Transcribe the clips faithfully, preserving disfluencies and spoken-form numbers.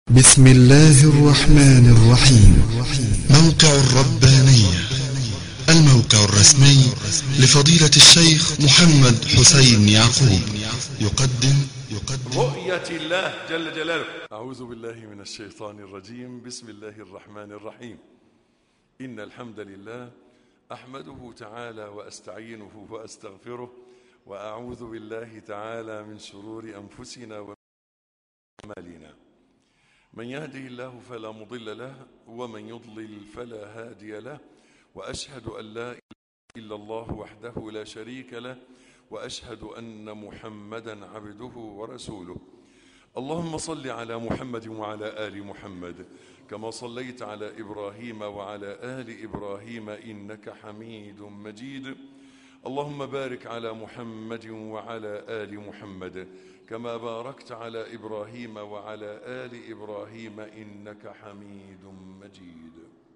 بسم الله الرحمن الرحيم. موقع الربانية، الموقع الرسمي لفضيلة الشيخ محمد حسين يعقوب، يقدم يقدم رؤية الله جل جلاله. أعوذ بالله من الشيطان الرجيم. بسم الله الرحمن الرحيم. إن الحمد لله أحمده تعالى وأستعينه وأستغفره، وأعوذ بالله تعالى من شرور أنفسنا وأعمالنا. من يهده الله فلا مضل له، ومن يضلل فلا هادي له، وأشهد أن لا إله إلا الله وحده لا شريك له، وأشهد أن محمدا عبده ورسوله. اللهم صل على محمد وعلى آل محمد كما صليت على إبراهيم وعلى آل إبراهيم إنك حميد مجيد. اللهم بارك على محمد وعلى آل محمد كما باركت على إبراهيم وعلى آل إبراهيم إنك حميد مجيد.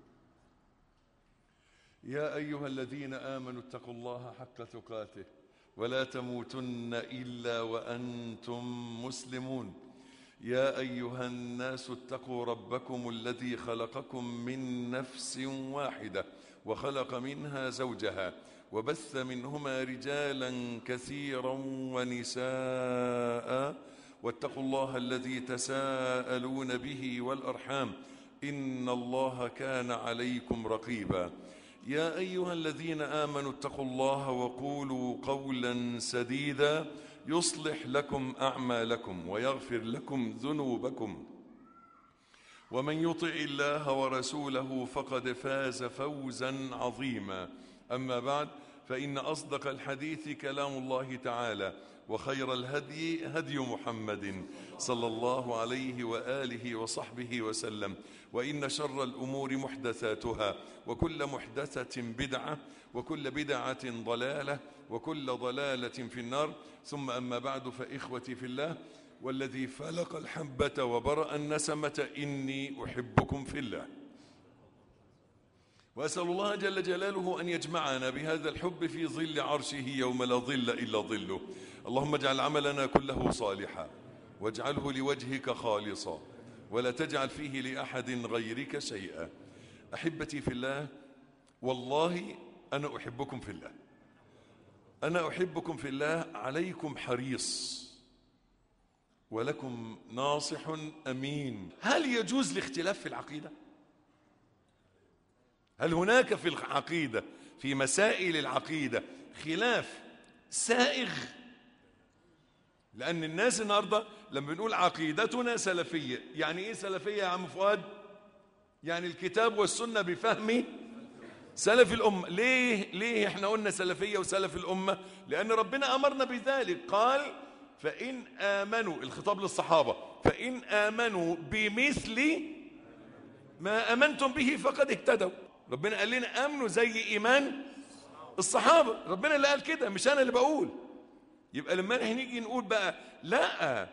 يا أيها الذين آمنوا اتقوا الله حق تقاته ولا تموتن إلا وأنتم مسلمون. يا أيها الناس اتقوا ربكم الذي خلقكم من نفس واحدة وخلق منها زوجها وبث منهما رجالا كثيرا ونساء، واتقوا الله الذي تساءلون به والأرحام إن الله كان عليكم رقيبا. يا أيها الذين آمنوا اتقوا الله وقولوا قولا سديدا يصلح لكم أعمالكم ويغفر لكم ذنوبكم، ومن يطع الله ورسوله فقد فاز فوزا عظيما. أما بعد، فإن أصدق الحديث كلام الله تعالى، وخير الهدي هدي محمد صلى الله عليه وآله وصحبه وسلم، وإن شر الأمور محدثاتها، وكل محدثة بدعة، وكل بدعة ضلالة، وكل ضلالة في النار. ثم أما بعد، فإخوتي في الله، والذي فلق الحبة وبرأ النسمة إني أحبكم في الله، وأسأل الله جل جلاله أن يجمعنا بهذا الحب في ظل عرشه يوم لا ظل إلا ظله. اللهم اجعل عملنا كله صالحا، واجعله لوجهك خالصا، ولا تجعل فيه لأحد غيرك شيئا. أحبتي في الله، والله أنا أحبكم في الله، أنا أحبكم في الله. عليكم حريص ولكم ناصح أمين. هل يجوز الاختلاف في العقيدة؟ هل هناك في العقيدة، في مسائل العقيدة، خلاف سائغ؟ لأن الناس النهاردة لما بنقول عقيدتنا سلفية، يعني إيه سلفية يا عم فؤاد؟ يعني الكتاب والسنة بفهم سلف الأمة. ليه؟ ليه احنا قلنا سلفية وسلف الأمة؟ لأن ربنا أمرنا بذلك. قال فإن آمنوا، الخطاب للصحابة، فإن آمنوا بمثل ما آمنتم به فقد اهتدوا. ربنا قال لنا آمنوا زي إيمان الصحابة، ربنا اللي قال كده، مش أنا اللي بقول. يبقى لما نحن نيجي نقول بقى لا،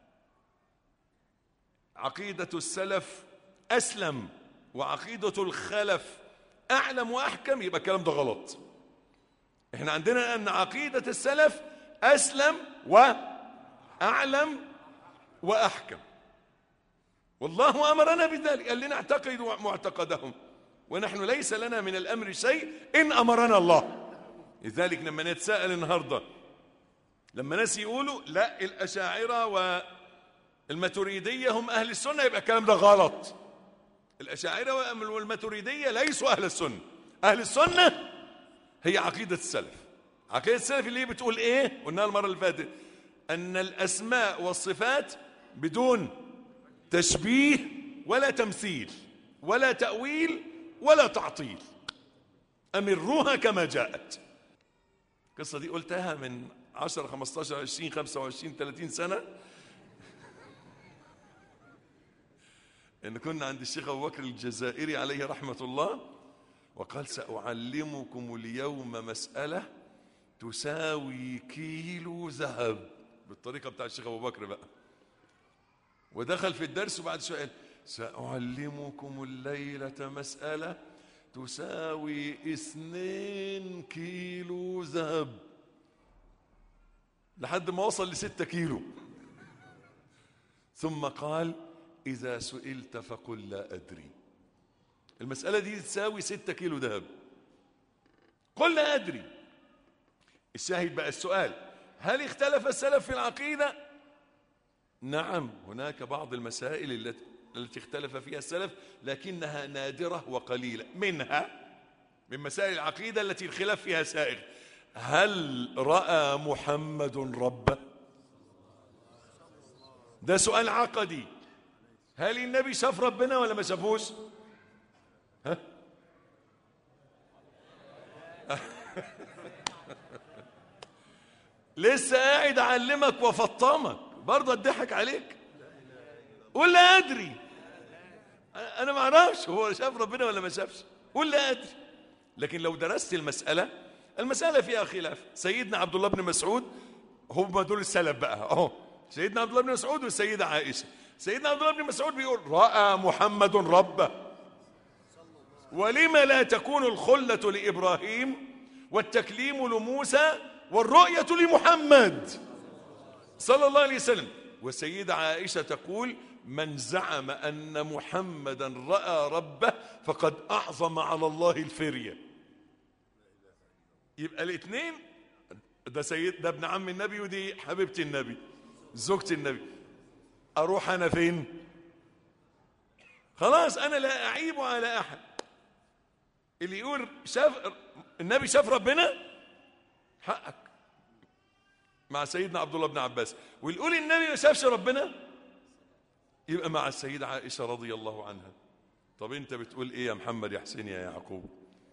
عقيدة السلف أسلم وعقيدة الخلف أعلم وأحكم، يبقى الكلام ده غلط. احنا عندنا أن عقيدة السلف أسلم وأعلم وأحكم، والله أمرنا بذلك، قال لنا اعتقدوا معتقدهم، ونحن ليس لنا من الأمر شيء إن أمرنا الله. لذلك لما نتساءل النهاردة، لما ناس يقولوا لا الأشاعرة والماتريدية هم أهل السنة، يبقى الكلام ده غلط. الأشاعرة والماتريدية ليسوا أهل السنة. أهل السنة هي عقيدة السلف. عقيدة السلف اللي بتقول إيه؟ قلناها المرة اللي فاتت، أن الأسماء والصفات بدون تشبيه ولا تمثيل ولا تأويل ولا تعطيل، أمروها كما جاءت. القصة دي قلتها من عشرة خمستاشر عشرين خمسة وعشرين ثلاثين سنة، إن كنا عند الشيخ أبو بكر الجزائري عليه رحمة الله، وقال سأعلمكم اليوم مسألة تساوي كيلو ذهب، بالطريقة بتاع الشيخ أبو بكر بقى. ودخل في الدرس وبعد سؤال سأعلمكم الليلة مسألة تساوي اثنين كيلو ذهب، لحد ما وصل لستة كيلو. ثم قال إذا سئلت فقل لا أدري. المسألة دي تساوي ستة كيلو ذهب. قل لا أدري. الشاهد بقى السؤال: هل اختلف السلف في العقيدة؟ نعم، هناك بعض المسائل التي التي اختلف فيها السلف، لكنها نادرة وقليلة. منها من مسائل العقيدة التي الخلاف فيها سائغ: هل رأى محمد ربه؟ ده سؤال عقدي. هل النبي شاف ربنا ولا ما شافوش؟ ها؟ لسه قاعد اعلمك وافطمك برضه اضحك عليك. قول لا ادري، انا ما اعرفش هو شاف ربنا ولا ما شافش. قول لا ادري. لكن لو درست المساله المساله فيها خلاف. سيدنا عبد الله بن مسعود، هم دول السلف بقى اهو، سيدنا عبد الله بن مسعود والسيده عائشه. سيدنا عبد الله بن مسعود بيقول: راى محمد ربه. ولما لا تكون الخله لابراهيم والتكليم لموسى والرؤيه لمحمد صلى الله عليه وسلم. والسيده عائشه تقول: من زعم ان محمدا راى ربه فقد اعظم على الله الفريه. يبقى الاثنين، ده سيد ده ابن عم النبي ودي حبيبه النبي زوجة النبي. اروح انا فين؟ خلاص انا لا اعيب على احد. اللي يقول شاف النبي شاف ربنا حقك مع سيدنا عبد الله بن عباس، واللي يقول النبي ما شافش ربنا يبقى مع السيدة عائشة رضي الله عنها. طب انت بتقول ايه يا محمد يا حسين يا يعقوب؟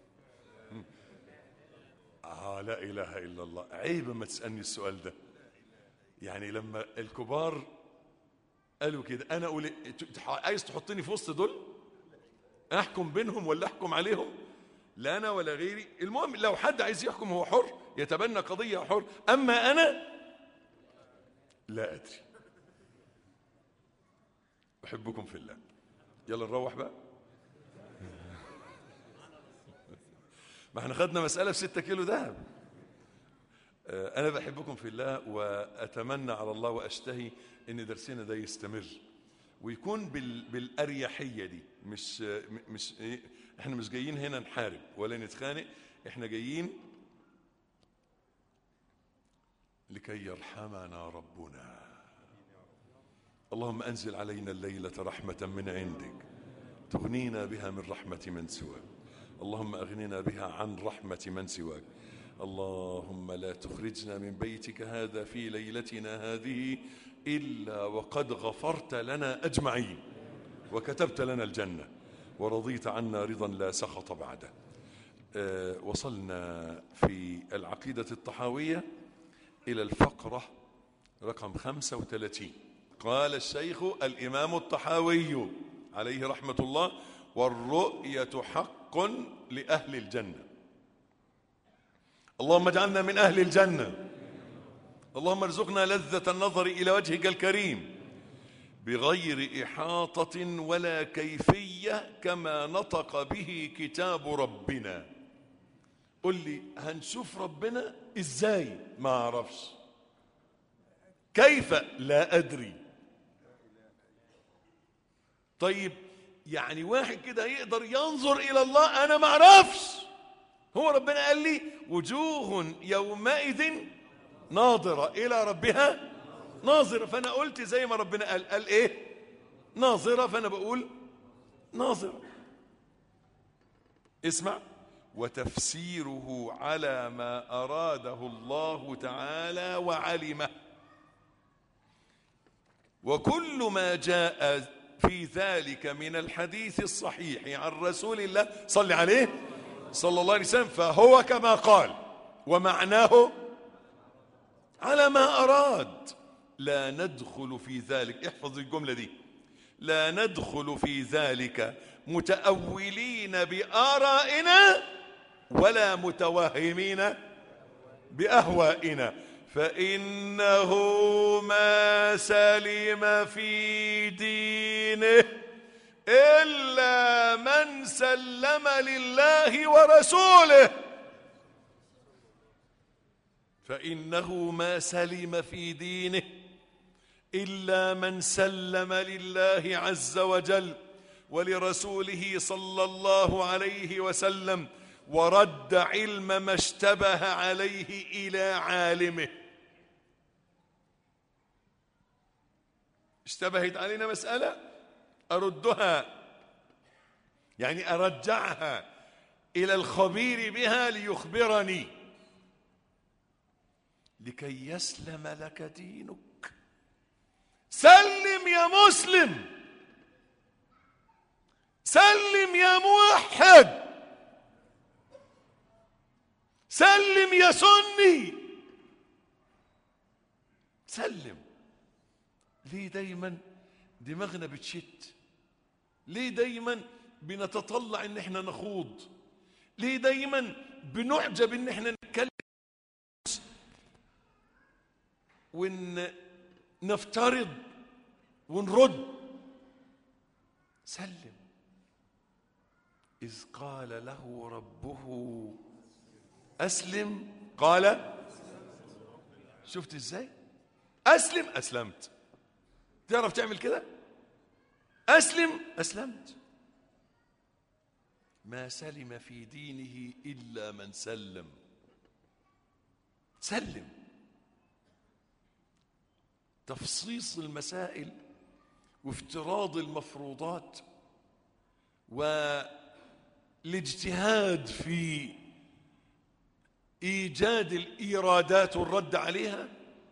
آه لا إله إلا الله. عيب ما تسألني السؤال ده. يعني لما الكبار قالوا كده أنا أقول عايز تحطني في وسط دول؟ أحكم بينهم ولا أحكم عليهم؟ لا أنا ولا غيري. المهم لو حد عايز يحكم هو حر، يتبنى قضية حر. أما أنا لا أدري. أحبكم في الله. يلا نروح بقى. ما احنا خدنا مسألة في ستة كيلو ذهب. أنا بحبكم في الله، وأتمنى على الله وأشتهي إن درسنا ده يستمر ويكون بالأريحية دي. مش مش احنا مش جايين هنا نحارب ولا نتخانق، احنا جايين لكي يرحمنا ربنا. اللهم أنزل علينا الليلة رحمة من عندك تغنينا بها من رحمة من سواك. اللهم أغننا بها عن رحمة من سواك. اللهم لا تخرجنا من بيتك هذا في ليلتنا هذه إلا وقد غفرت لنا أجمعين، وكتبت لنا الجنة، ورضيت عنا رضا لا سخط بعده. أه وصلنا في العقيدة الطحاوية إلى الفقرة رقم خمسة وثلاثين. قال الشيخ الإمام الطحاوي عليه رحمة الله: والرؤية حق لأهل الجنة. اللهم اجعلنا من أهل الجنة. اللهم ارزقنا لذة النظر إلى وجهك الكريم بغير إحاطة ولا كيفية كما نطق به كتاب ربنا. قل لي هنشوف ربنا إزاي؟ ما أعرفش. كيف؟ لا أدري. طيب يعني واحد كده يقدر ينظر إلى الله؟ أنا ما أعرفش. هو ربنا قال لي: وجوه يومئذ ناظرة إلى ربها ناظرة. فأنا قلت زي ما ربنا قال. قال إيه؟ ناظرة. فأنا بقول ناظرة. اسمع: وتفسيره على ما أراده الله تعالى وعلمه، وكل ما جاء في ذلك من الحديث الصحيح عن رسول الله صلى عليه صلى الله عليه وسلم فهو كما قال، ومعناه على ما أراد. لا ندخل في ذلك، احفظ الجملة دي، لا ندخل في ذلك متأولين بآرائنا ولا متوهمين بأهوائنا، فإنه ما سلم في دينه إلا من سلم لله ورسوله. فإنه ما سلم في دينه إلا من سلم لله عز وجل ولرسوله صلى الله عليه وسلم ورد علم ما اشتبه عليه إلى عالمه. اشتبهت علينا مسألة أردها، يعني أرجعها إلى الخبير بها ليخبرني لكي يسلم لك دينك. سلم يا مسلم، سلم يا موحد، سلم يا سني، سلم. ليه دايما دماغنا بتشت؟ ليه دايما بنتطلع ان احنا نخوض؟ ليه دايما بنعجب ان احنا نتكلم ونفترض ونرد؟ سلم. إذ قال له ربه أسلم قال، شفت ازاي؟ أسلم أسلمت. تعرف تعمل كده؟ أسلم أسلمت. ما سلم في دينه إلا من سلم. سلم. تفصيص المسائل وافتراض المفروضات والاجتهاد في إيجاد الإيرادات والرد عليها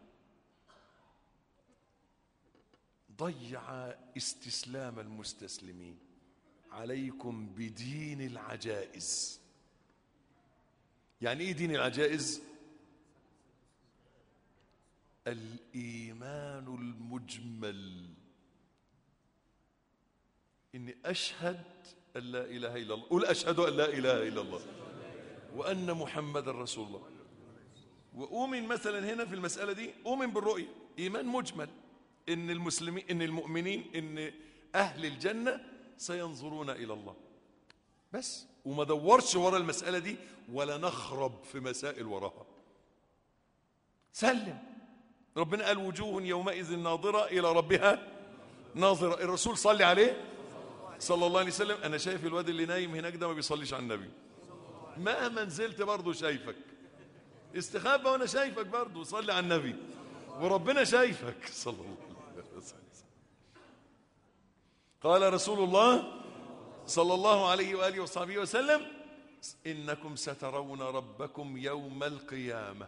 ضيع استسلام المستسلمين. عليكم بدين العجائز. يعني ايه دين العجائز؟ الإيمان المجمل. إني أشهد أن لا إله إلا الله، قل أشهد أن لا إله إلا الله وأن محمد رسول الله. وأؤمن مثلا هنا في المسألة دي أؤمن بالرؤية، إيمان مجمل، إن المسلمين إن المؤمنين إن أهل الجنة سينظرون إلى الله بس، وما دورش ورا المسألة دي ولا نخرب في مسائل وراها. سلم. ربنا قال وجوه يومئذ ناظرة إلى ربها ناظرة. الرسول صلي عليه صلى الله عليه وسلم. أنا شايف الواد اللي نايم هناك ده ما بيصليش على النبي، مهما نزلت برضه شايفك. استخبى وأنا شايفك برضه، صلي على النبي وربنا شايفك صلى الله عليه وسلم. قال رسول الله صلى الله عليه وآله وصحبه وسلم إنكم سترون ربكم يوم القيامة.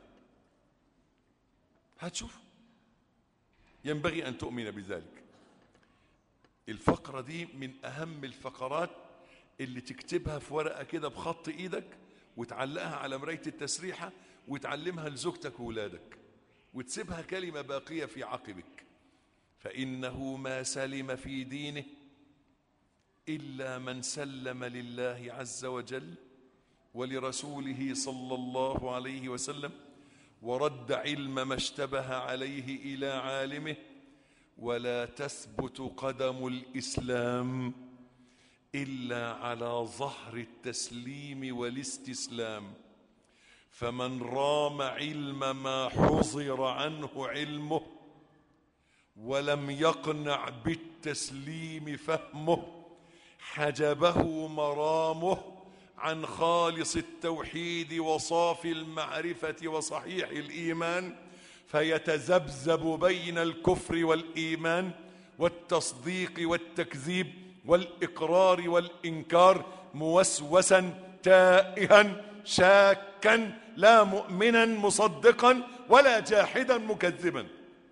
هتشوف. ينبغي أن تؤمن بذلك. الفقرة دي من أهم الفقرات اللي تكتبها في ورقة كده بخط إيدك وتعلقها على مراية التسريحة وتعلمها لزوجتك وولادك وتسيبها كلمة باقية في عقبك. فإنه ما سلم في دينه إلا من سلم لله عز وجل ولرسوله صلى الله عليه وسلم ورد علم ما اشتبه عليه إلى عالمه. ولا تثبت قدم الإسلام إلا على ظهر التسليم والاستسلام. فمن رام علم ما حظر عنه علمه ولم يقنع بالتسليم فهمه حجبه مرامه عن خالص التوحيد وصافي المعرفة وصحيح الإيمان، فيتذبذب بين الكفر والإيمان والتصديق والتكذيب والإقرار والإنكار موسوسا تائها شاكا لا مؤمنا مصدقا ولا جاحدا مكذبا.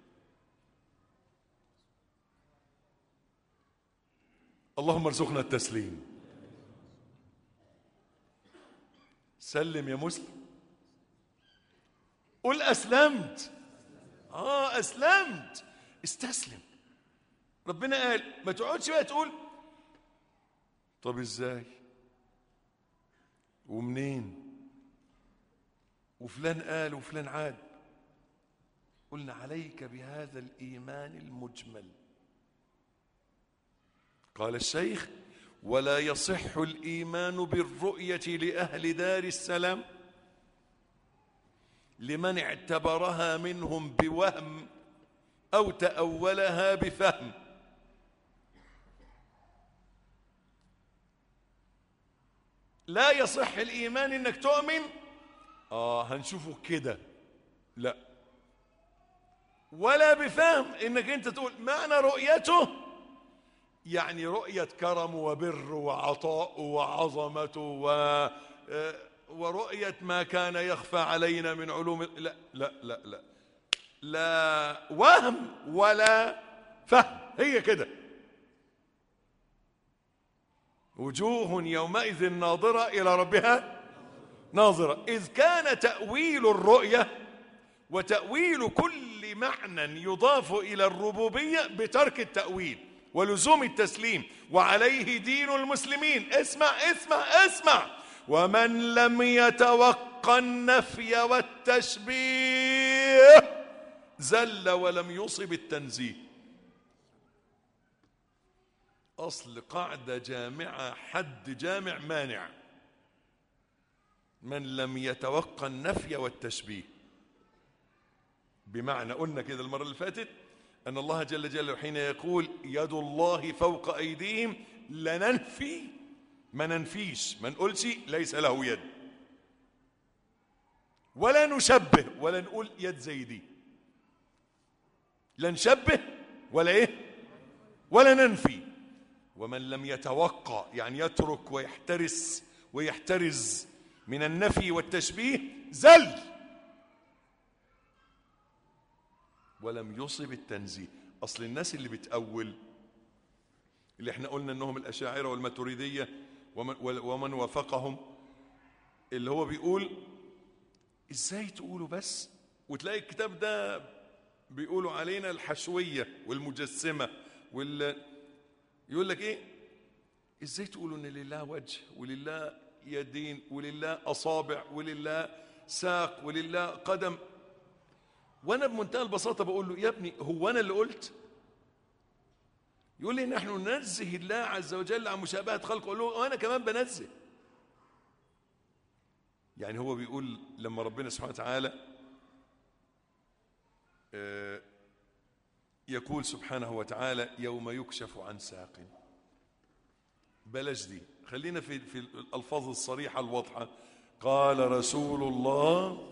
اللهم ارزقنا التسليم. سلم يا مسلم. قل أسلمت. آه أسلمت. استسلم. ربنا قال ما تقعدش بقى تقول طب إزاي ومنين وفلان قال وفلان عاد. قلنا عليك بهذا الإيمان المجمل. قال الشيخ ولا يصح الإيمان بالرؤية لأهل دار السلام لمن اعتبرها منهم بوهم أو تأولها بفهم. لا يصح الإيمان إنك تؤمن آه هنشوفه كده، لا، ولا بفهم إنك أنت تقول معنى رؤيته يعني رؤية كرم وبر وعطاء وعظمة و... ورؤية ما كان يخفى علينا من علوم. لا لا لا لا لا وهم ولا فهم، هي كده. وجوه يومئذ ناظرة إلى ربها ناظرة. إذ كان تأويل الرؤية وتأويل كل معنى يضاف إلى الربوبية بترك التأويل ولزوم التسليم، وعليه دين المسلمين. اسمع اسمع اسمع. ومن لم يتوقع النفي والتشبيه زل ولم يصب التنزيه. أصل قاعدة جامعة، حد جامع مانع. من لم يتوقع النفي والتشبيه، بمعنى قلنا كده المرة اللي فاتت أن الله جل جلاله حين يقول يد الله فوق أيديهم لننفي، ما ننفيش، ما نقولش ليس له يد، ولا نشبه ولا نقول يد زي دي، لا نشبه ولا إيه ولا ننفي. ومن لم يتوقع يعني يترك ويحترس ويحترز من النفي والتشبيه زل ولم يصب التنزيه. أصل الناس اللي بتأول، اللي احنا قلنا انهم الأشاعرة والماتريدية ومن, ومن وافقهم، اللي هو بيقول ازاي تقولوا بس، وتلاقي الكتاب ده بيقولوا علينا الحشوية والمجسمة وال يقول لك ايه، ازاي تقولوا ان لله وجه ولله يدين ولله أصابع ولله ساق ولله قدم. وانا بمنتهى البساطة بقول له يا ابني هو انا اللي قلت؟ يقول لي نحن ننزه الله عز وجل عن مشابهة خلقه. اقول له وانا كمان بنزه. يعني هو بيقول لما ربنا سبحانه وتعالى يقول سبحانه وتعالى يوم يكشف عن ساق، بلاش دي، خلينا في في الألفاظ الصريحة الواضحة. قال رسول الله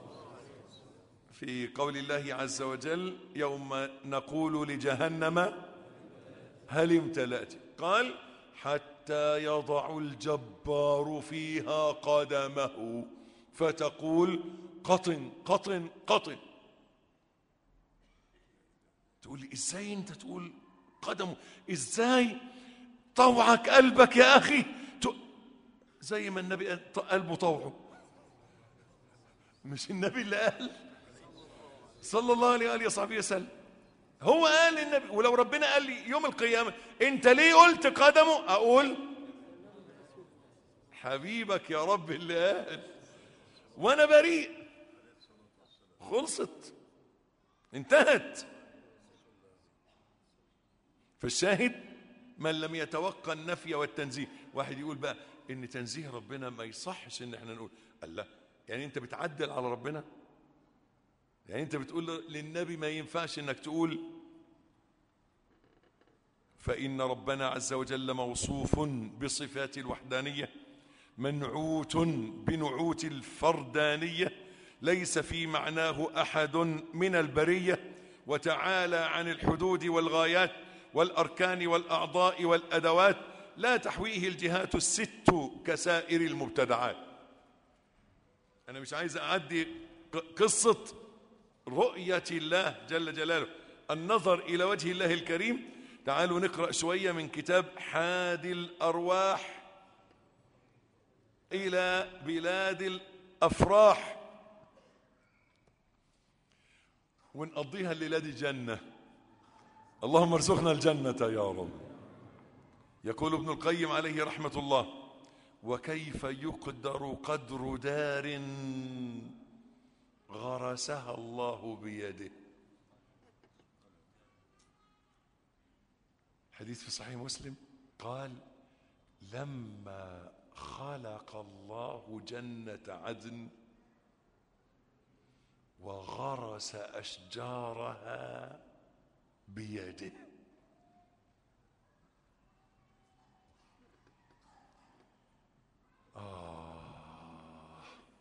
في قول الله عز وجل يوم نقول لجهنم هل امتلأت، قال حتى يضع الجبار فيها قدمه فتقول قطن قطن قطن. تقول لي ازاي انت تقول قدمه؟ ازاي طوعك قلبك يا اخي زي ما النبي قلبه طوعه؟ مش النبي اللي قال صلى الله عليه وآله وصحبه وسلم؟ هو قال النبي. ولو ربنا قال لي يوم القيامة انت ليه قلت قدمه، اقول حبيبك يا رب اللي قال وانا بريء، خلصت انتهت. فالشاهد من لم يتوقع النفي والتنزيه. واحد يقول بقى ان تنزيه ربنا ما يصحش ان احنا نقول الله، يعني انت بتعدل على ربنا؟ يعني انت بتقول للنبي ما ينفعش انك تقول فإن ربنا عز وجل موصوف بصفات الوحدانية منعوت بنعوت الفردانية ليس في معناه أحد من البرية، وتعالى عن الحدود والغايات والأركان والأعضاء والأدوات لا تحويه الجهات الست كسائر المبتدعات. أنا مش عايز أعدي قصة رؤية الله جل جلاله، النظر إلى وجه الله الكريم. تعالوا نقرأ شوية من كتاب حادي الأرواح إلى بلاد الأفراح، ونقضيها الليلة دي جنة. اللهم ارزقنا الجنة يا رب. يقول ابن القيم عليه رحمة الله وكيف يقدر قدر دار غرسها الله بيده. حديث في صحيح مسلم قال لما خلق الله جنة عدن وغرس أشجارها بيده. آه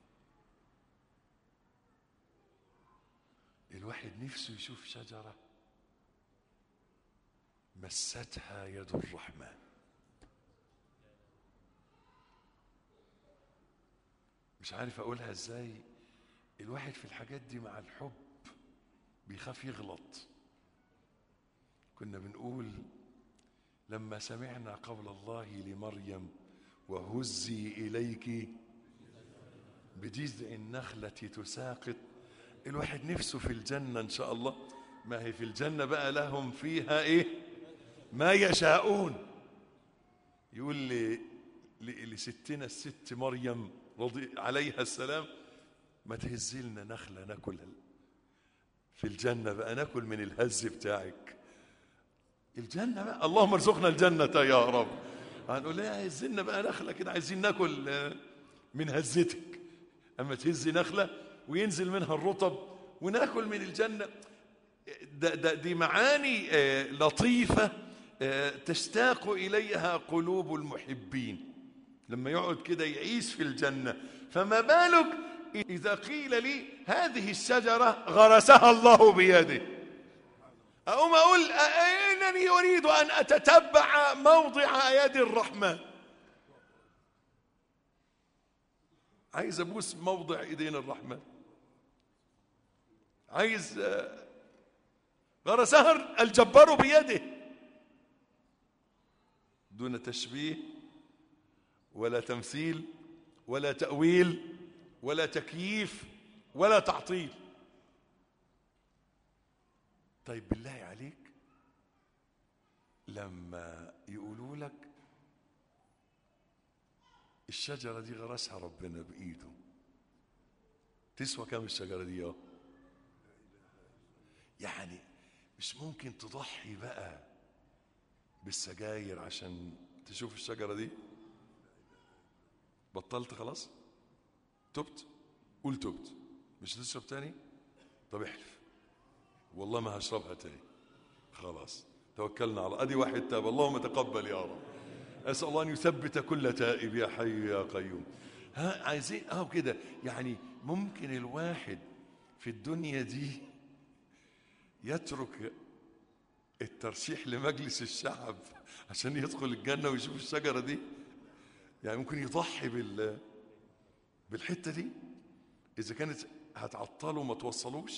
الواحد نفسه يشوف شجرة مستها يد الرحمن. مش عارف أقولها إزاي. الواحد في الحاجات دي مع الحب بيخاف يغلط. كنا بنقول لما سمعنا قول الله لمريم وهزي إليك بجذع النخلة تساقط، الواحد نفسه في الجنة إن شاء الله. ما هي في الجنة بقى لهم فيها إيه ما يشاءون. يقول لي لستنا الست مريم رضي عليها السلام ما تهزلنا نخلة ناكلها في الجنة بقى، ناكل من الهز بتاعك الجنة بقى. اللهم ارزقنا الجنة يا رب. هنقول لها هزلنا بقى نخلة كده، عايزين ناكل من هزتك. اما تهزي نخلة وينزل منها الرطب وناكل من الجنة. ده ده دي معاني لطيفة تشتاق إليها قلوب المحبين لما يقعد كده يعيش في الجنة. فما بالك إذا قيل لي هذه الشجرة غرسها الله بيده، أقوم أقول إنني أريد أن أتتبع موضع يد الرحمن. عايز أبوس موضع إيدين الرحمن. عايز غرسها الجبار بيده دون تشبيه ولا تمثيل ولا تأويل ولا تكييف ولا تعطيل. طيب بالله عليك لما يقولوا لك الشجرة دي غرسها ربنا بإيده، تسوى كم الشجرة دي؟ اه يعني مش ممكن تضحي بقى بالسجاير عشان تشوف الشجرة دي؟ بطلت خلاص؟ تبت؟ قول تبت. مش هتشرب تاني؟ طب احلف والله ما هشربها تاني. خلاص توكلنا على ادي واحد تاب. اللهم تقبل يا رب. اسال الله ان يثبت كل تائب يا حي يا قيوم. ها عايزين اهو كده. يعني ممكن الواحد في الدنيا دي يترك الترشيح لمجلس الشعب عشان يدخل الجنة ويشوف الشجرة دي؟ يعني ممكن يضحي بال بالحتة دي إذا كانت هتعطله وما توصلوش؟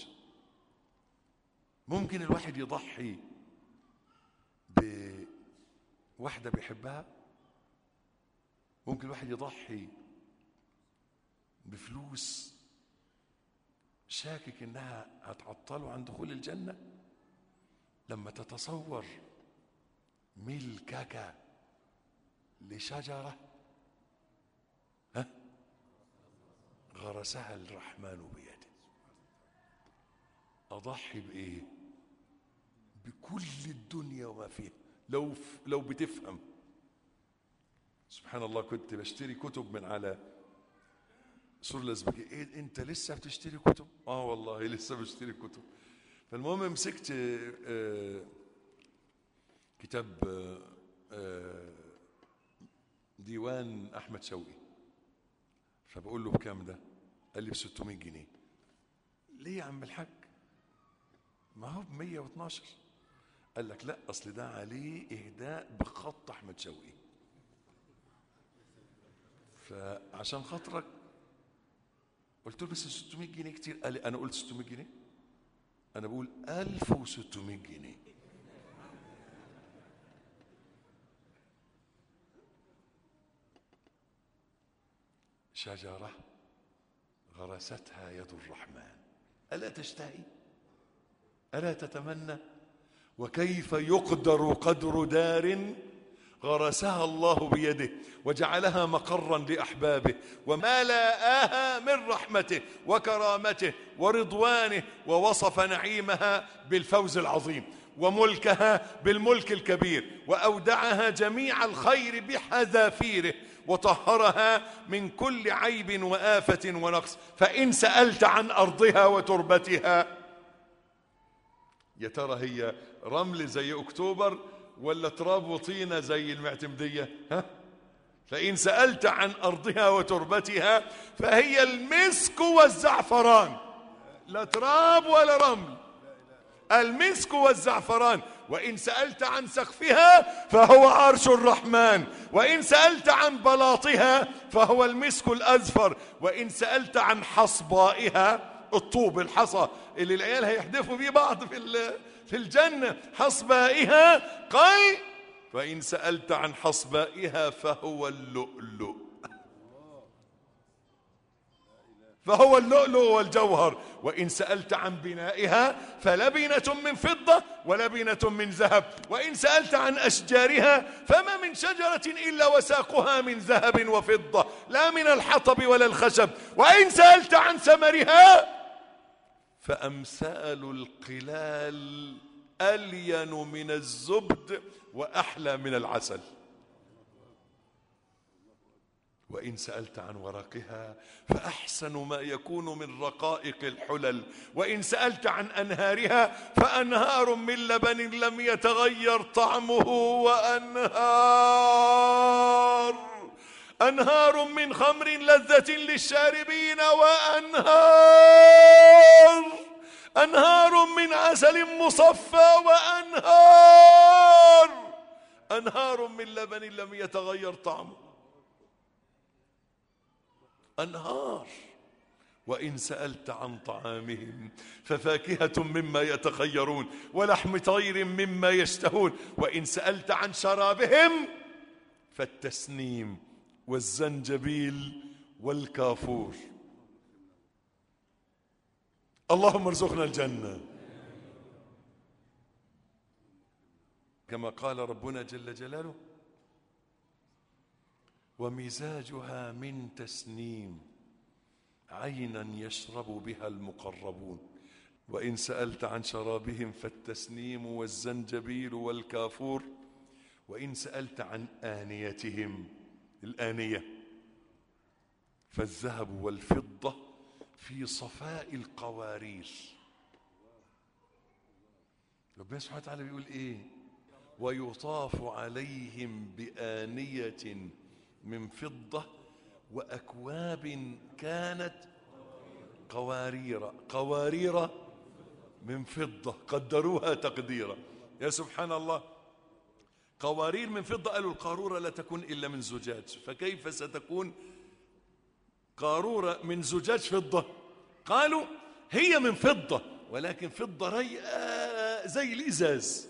ممكن الواحد يضحي بواحدة بيحبها؟ ممكن الواحد يضحي بفلوس شاكك إنها هتعطله عن دخول الجنة؟ لما تتصور ملكك لشجرة ها غرسها الرحمن بيده، أضحي بإيه؟ بكل الدنيا وما فيها. لو لو بتفهم. سبحان الله كنت بشتري كتب من على سور الأزبكية. إيه أنت لسه بتشتري كتب؟ آه والله لسه بشتري كتب. فالمهم مسكت آه كتاب آه ديوان أحمد شوقي. فبقول له بكام ده؟ قال لي ب ستمائة جنيه. ليه يا عم الحاج؟ ما هو ب مية واثناشر. قال لك لا أصل ده عليه إهداء بخط أحمد شوقي، فعشان خاطرك. قلت له بس ستمائة جنيه كتير. قال لي أنا قلت ستمائة جنيه؟ أنا بقول ألف وستمائة جنيه. شجرة غرستها يد الرحمن. ألا تشتهي؟ ألا تتمنى؟ وكيف يقدر قدر دار غرسها الله بيده وجعلها مقرا لأحبابه وملأها من رحمته وكرامته ورضوانه، ووصف نعيمها بالفوز العظيم وملكها بالملك الكبير، وأودعها جميع الخير بحذافيره، وطهرها من كل عيب وآفة ونقص. فإن سألت عن أرضها وتربتها يا ترى هي رمل زي أكتوبر ولا تراب وطينة زي المعتمدية؟ ها؟ فإن سألت عن أرضها وتربتها فهي المسك والزعفران، لا تراب ولا رمل، المسك والزعفران. وإن سألت عن سقفها فهو عرش الرحمن، وإن سألت عن بلاطها فهو المسك الأزفر، وإن سألت عن حصبائها الطوب الحصى اللي العيال هيحدفوا بيه بعض في في الجنة، حصبائها قال فإن سألت عن حصبائها فهو اللؤلؤ، فهو اللؤلؤ والجوهر. وإن سألت عن بنائها فلبنة من فضة ولبنة من ذهب، وإن سألت عن أشجارها فما من شجرة إلا وساقها من ذهب وفضة لا من الحطب ولا الخشب، وإن سألت عن ثمرها فأمثال القلال ألين من الزبد وأحلى من العسل، وإن سألت عن ورقها فأحسن ما يكون من رقائق الحلل، وإن سألت عن أنهارها فأنهار من لبن لم يتغير طعمه، وأنهار أنهار من خمر لذة للشاربين، وأنهار أنهار من عسل مصفى، وأنهار أنهار من لبن لم يتغير طعمه، أنهار. وإن سألت عن طعامهم ففاكهة مما يتخيرون ولحم طير مما يشتهون، وإن سألت عن شرابهم فالتسنيم والزنجبيل والكافور. اللهم ارزقنا الجنة كما قال ربنا جل جلاله ومزاجها من تسنيم عينا يشرب بها المقربون. وإن سألت عن شرابهم فالتسنيم والزنجبيل والكافور. وإن سألت عن آنيتهم الآنية فالذهب والفضة في صفاء القوارير. ربنا سبحانه وتعالى بيقول إيه؟ ويطاف عليهم بآنية من فضة وأكواب كانت قوارير قوارير من فضة قدروها تقديرا. يا سبحان الله، قوارير من فضة. قالوا القارورة لا تكون إلا من زجاج، فكيف ستكون قارورة من زجاج فضة؟ قالوا هي من فضة ولكن فضة ريئة زي الإزاز،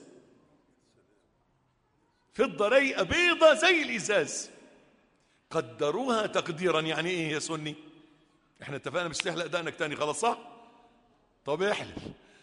فضة ريئة بيضة زي الإزاز قدروها تقديرا. يعني ايه يا سني؟ احنا اتفقنا مش تحلق دقنك تاني، خلاص صح؟ طب احلف.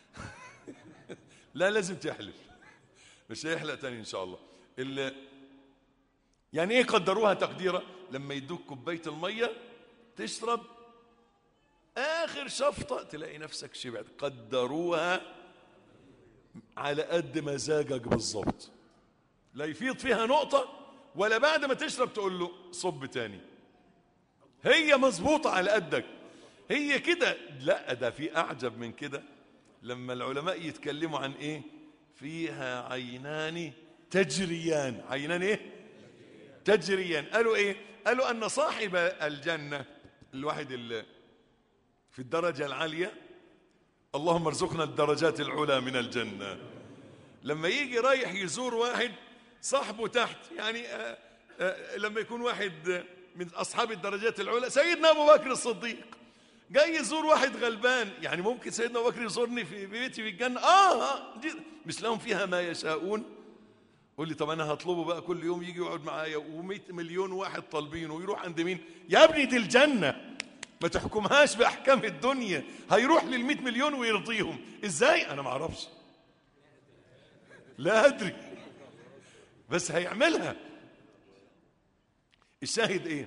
لا لازم تحلف، مش هيحلق تاني ان شاء الله. اللي يعني ايه قدروها تقديرا؟ لما يدوك كوبايه الميه تشرب اخر شفطه تلاقي نفسك شبعت. قدروها على قد مزاجك بالظبط، لا يفيض فيها نقطه ولا بعد ما تشرب تقول له صب تاني، هي مظبوطة على قدك، هي كده. لا ده في أعجب من كده، لما العلماء يتكلموا عن إيه؟ فيها عينان تجريان. عينان إيه؟ تجريان. قالوا إيه؟ قالوا أن صاحب الجنة، الواحد اللي في الدرجة العالية، اللهم ارزقنا الدرجات العلى من الجنة، لما يجي رايح يزور واحد صاحبه تحت، يعني آآ آآ لما يكون واحد من أصحاب الدرجات العلى، سيدنا أبو بكر الصديق جاي يزور واحد غلبان، يعني ممكن سيدنا أبو بكر يزورني في بيتي في الجنة؟ آه مش لهم فيها ما يشاءون. قول لي طب أنا هطلبه بقى كل يوم يجي يقعد معايا ومئة مليون واحد طالبينه ويروح عند مين؟ يا ابني دي الجنة، ما تحكمهاش بأحكام الدنيا. هيروح للمئة مليون ويرضيهم إزاي؟ أنا ما أعرفش، لا أدري، بس هيعملها. الشاهد ايه؟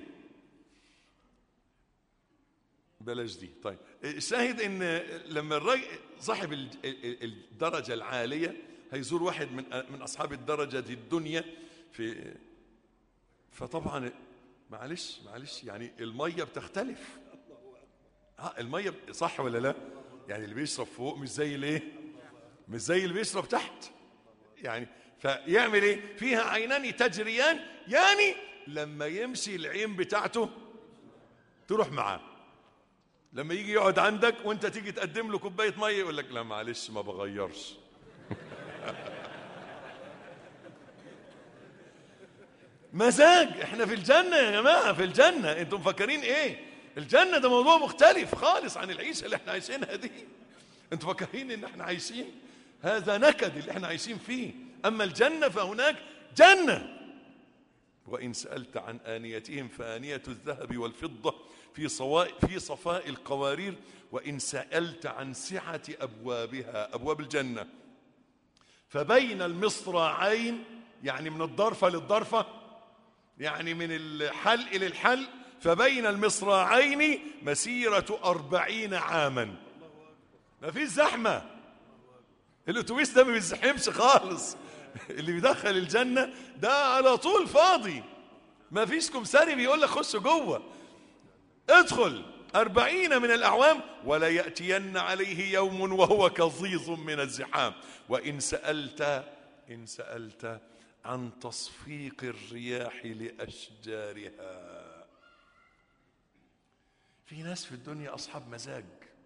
بلاش دي. طيب الشاهد ان لما الراجل صاحب الدرجة العالية هيزور واحد من من اصحاب الدرجة دي الدنيا، في فطبعا معلش معلش يعني المية بتختلف. اه المية صح ولا لا؟ يعني اللي بيشرب فوق مش زي الايه؟ مش زي اللي بيشرب تحت. يعني فيعمل ايه؟ فيها عينان تجريان، يعني لما يمشي العين بتاعته تروح معاه. لما يجي يقعد عندك وانت تيجي تقدم له كوبايه ميه يقول لك لا معلش ما بغيرش. مزاج. احنا في الجنه يا جماعه، في الجنه. انتم مفكرين ايه؟ الجنه ده موضوع مختلف خالص عن العيشه اللي احنا عايشينها دي. انتم فاكرين ان احنا عايشين هذا نكد اللي احنا عايشين فيه. اما الجنه فهناك جنه. وان سالت عن انيتهم فانيه الذهب والفضه في صواء في صفاء القوارير، وان سالت عن سعه ابوابها، ابواب الجنه، فبين المصراعين، يعني من الضرفه للضرفه، يعني من الحلق للحلق، فبين المصراعين مسيره أربعين عاما. ما فيش زحمه، الاتوبيس ده ما بيزحمش خالص. اللي بيدخل الجنه ده على طول فاضي، ما فيش كمساري بيقول لك خش جوه، ادخل. أربعين من الأعوام، ولا يأتين عليه يوم وهو كظيظ من الزحام. وإن سألت إن سألت عن تصفيق الرياح لأشجارها. في ناس في الدنيا أصحاب مزاج،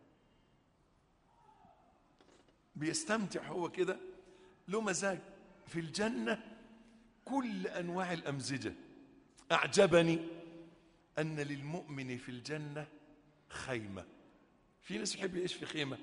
بيستمتع هو كده، له مزاج. في الجنة كل أنواع الأمزجة. أعجبني أن للمؤمن في الجنة خيمة. في ناس يحب يعيش في خيمة.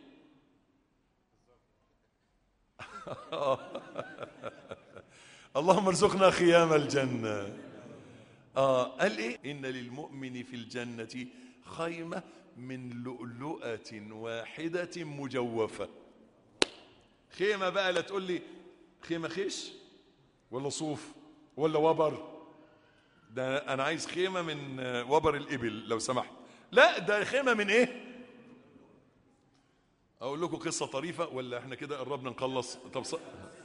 اللهم ارزقنا خيام الجنة. آه قال إيه؟ إن للمؤمن في الجنة خيمة من لؤلؤة واحدة مجوفة. خيمة بقى، لا تقول لي خيمة خيش ولا صوف ولا وبر، ده أنا عايز خيمة من وبر الإبل لو سمحت. لا، ده خيمة من إيه؟ أقول لكم قصة طريفة ولا إحنا كده قربنا نخلص؟ طب ص...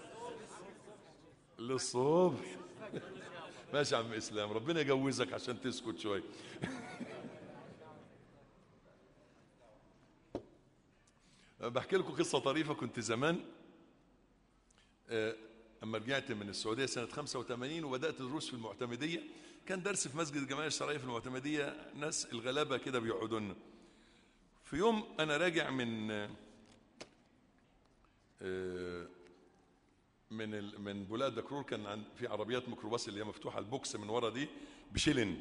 للصبح. ماشي يا عم إسلام، ربنا يجوزك عشان تسكت شوية. بحكي لكم قصة طريفة. كنت زمان أما رجعت من السعودية سنة خمسة وثمانين وبدأت دروس في المعتمدية، كان درس في مسجد الجمعية الشرعية في المعتمدية، ناس الغلابة كده بيقعدوا لنا. في يوم أنا راجع من من من بولاد دكرور، كان في عربيات ميكروباص اللي هي مفتوحة البوكس من ورا دي بشلن.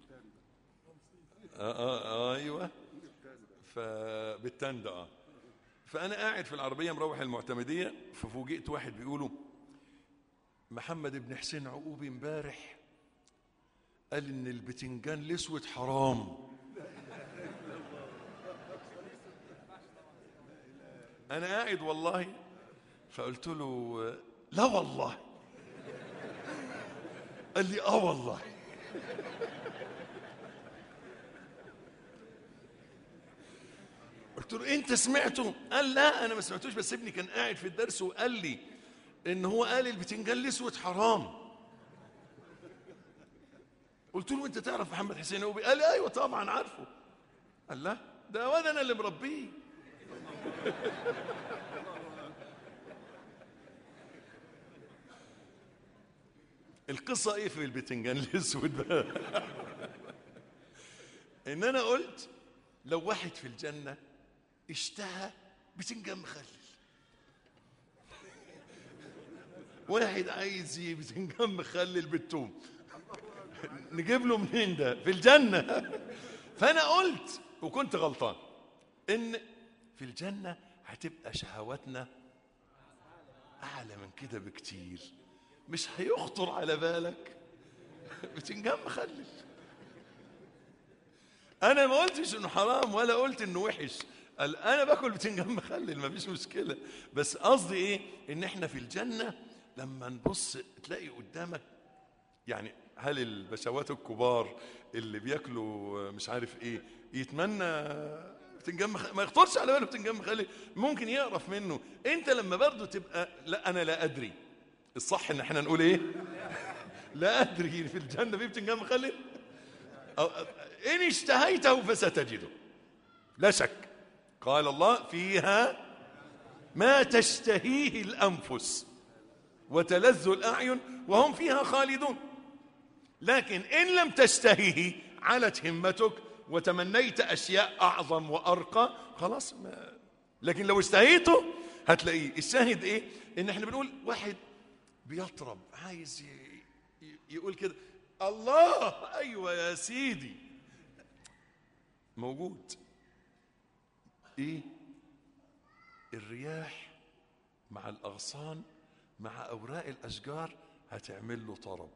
آه آه آه أيوة، فبالتندة آه فأنا قاعد في العربية مروح المعتمدية، ففوجئت واحد بيقولوا محمد بن حسين عقوبي امبارح قال إن البتنجان الأسود حرام. أنا قاعد والله، فقلت له لا والله. قال لي آه والله. قلت له انت سمعته؟ قال لا انا ما سمعتوش، بس ابني كان قاعد في الدرس وقال لي ان هو قال البتنجان الاسود حرام. قلت له انت تعرف محمد حسين عقوبي؟ قال لي ايوه طبعا عارفه. قال لا ده ولا انا اللي مربيه. القصه ايه في البتنجان الاسود بقى؟ ان انا قلت لو واحد في الجنه اشتهى بتنجان مخلل، واحد عايز بتنجان مخلل بالثوم، نجيب له منين ده في الجنة؟ فأنا قلت وكنت غلطان إن في الجنة هتبقى شهواتنا أعلى من كده بكتير. مش هيخطر على بالك بتنجان مخلل. أنا ما قلتش إنه حرام ولا قلت إنه وحش، أنا باكل بتنجان مخلل ما فيش مشكلة، بس قصدي إيه؟ إن إحنا في الجنة لما نبص تلاقي قدامك، يعني هل البشوات الكبار اللي بياكلوا مش عارف إيه يتمنى بتنجان مخلل؟ ما يخطرش على باله بتنجان مخلل، ممكن يقرف منه. أنت لما برضو تبقى لا أنا لا أدري، الصح إن إحنا نقول إيه؟ لا أدري في الجنة في بتنجان مخلل؟ إن اشتهيته فستجده، لا شك. قال الله فيها ما تشتهيه الأنفس وتلذ الأعين وهم فيها خالدون. لكن إن لم تشتهيه علت همتك وتمنيت أشياء أعظم وأرقى، خلاص ما. لكن لو اشتهيته هتلاقيه. الشاهد إيه؟ إن احنا بنقول واحد بيطرب عايز يقول كده الله، أيوة يا سيدي، موجود. إيه؟ الرياح مع الأغصان مع أوراق الأشجار هتعمل له طرب،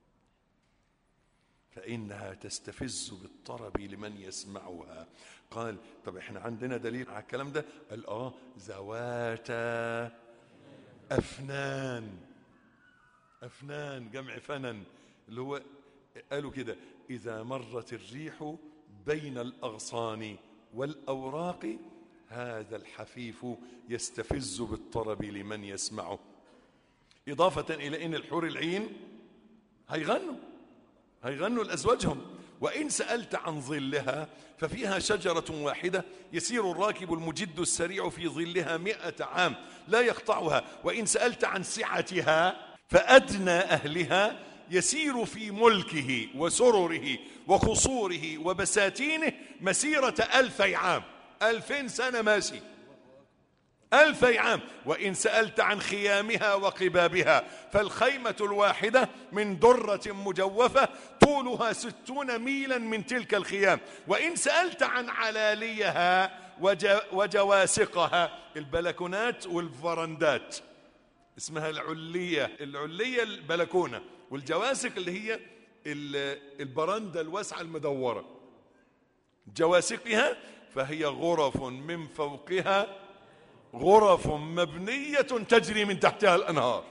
فإنها تستفز بالطرب لمن يسمعها. قال طب احنا عندنا دليل على الكلام ده؟ قال اه ذواتا أفنان. أفنان جمع فنن، اللي هو قالوا كده إذا مرت الريح بين الأغصان والأوراق هذا الحفيف يستفز بالطرب لمن يسمعه. إضافة إلى أن الحور العين هيغنوا هيغنوا لأزواجهم. وإن سألت عن ظلها ففيها شجرة واحدة يسير الراكب المجد السريع في ظلها مئة عام لا يقطعها. وإن سألت عن سعتها فأدنى أهلها يسير في ملكه وسرره وقصوره وبساتينه مسيرة ألفي عام، ألفين سنة ماشي، ألفي عام. وإن سألت عن خيامها وقبابها فالخيمة الواحدة من درة مجوفة طولها ستون ميلا من تلك الخيام. وإن سألت عن علاليها وجواسقها، البلكونات والفرندات اسمها العلية، العلية البلكونة، والجواسق اللي هي البرندة الواسعة المدورة. جواسقها فهي غرف من فوقها غرف مبنية تجري من تحتها الأنهار.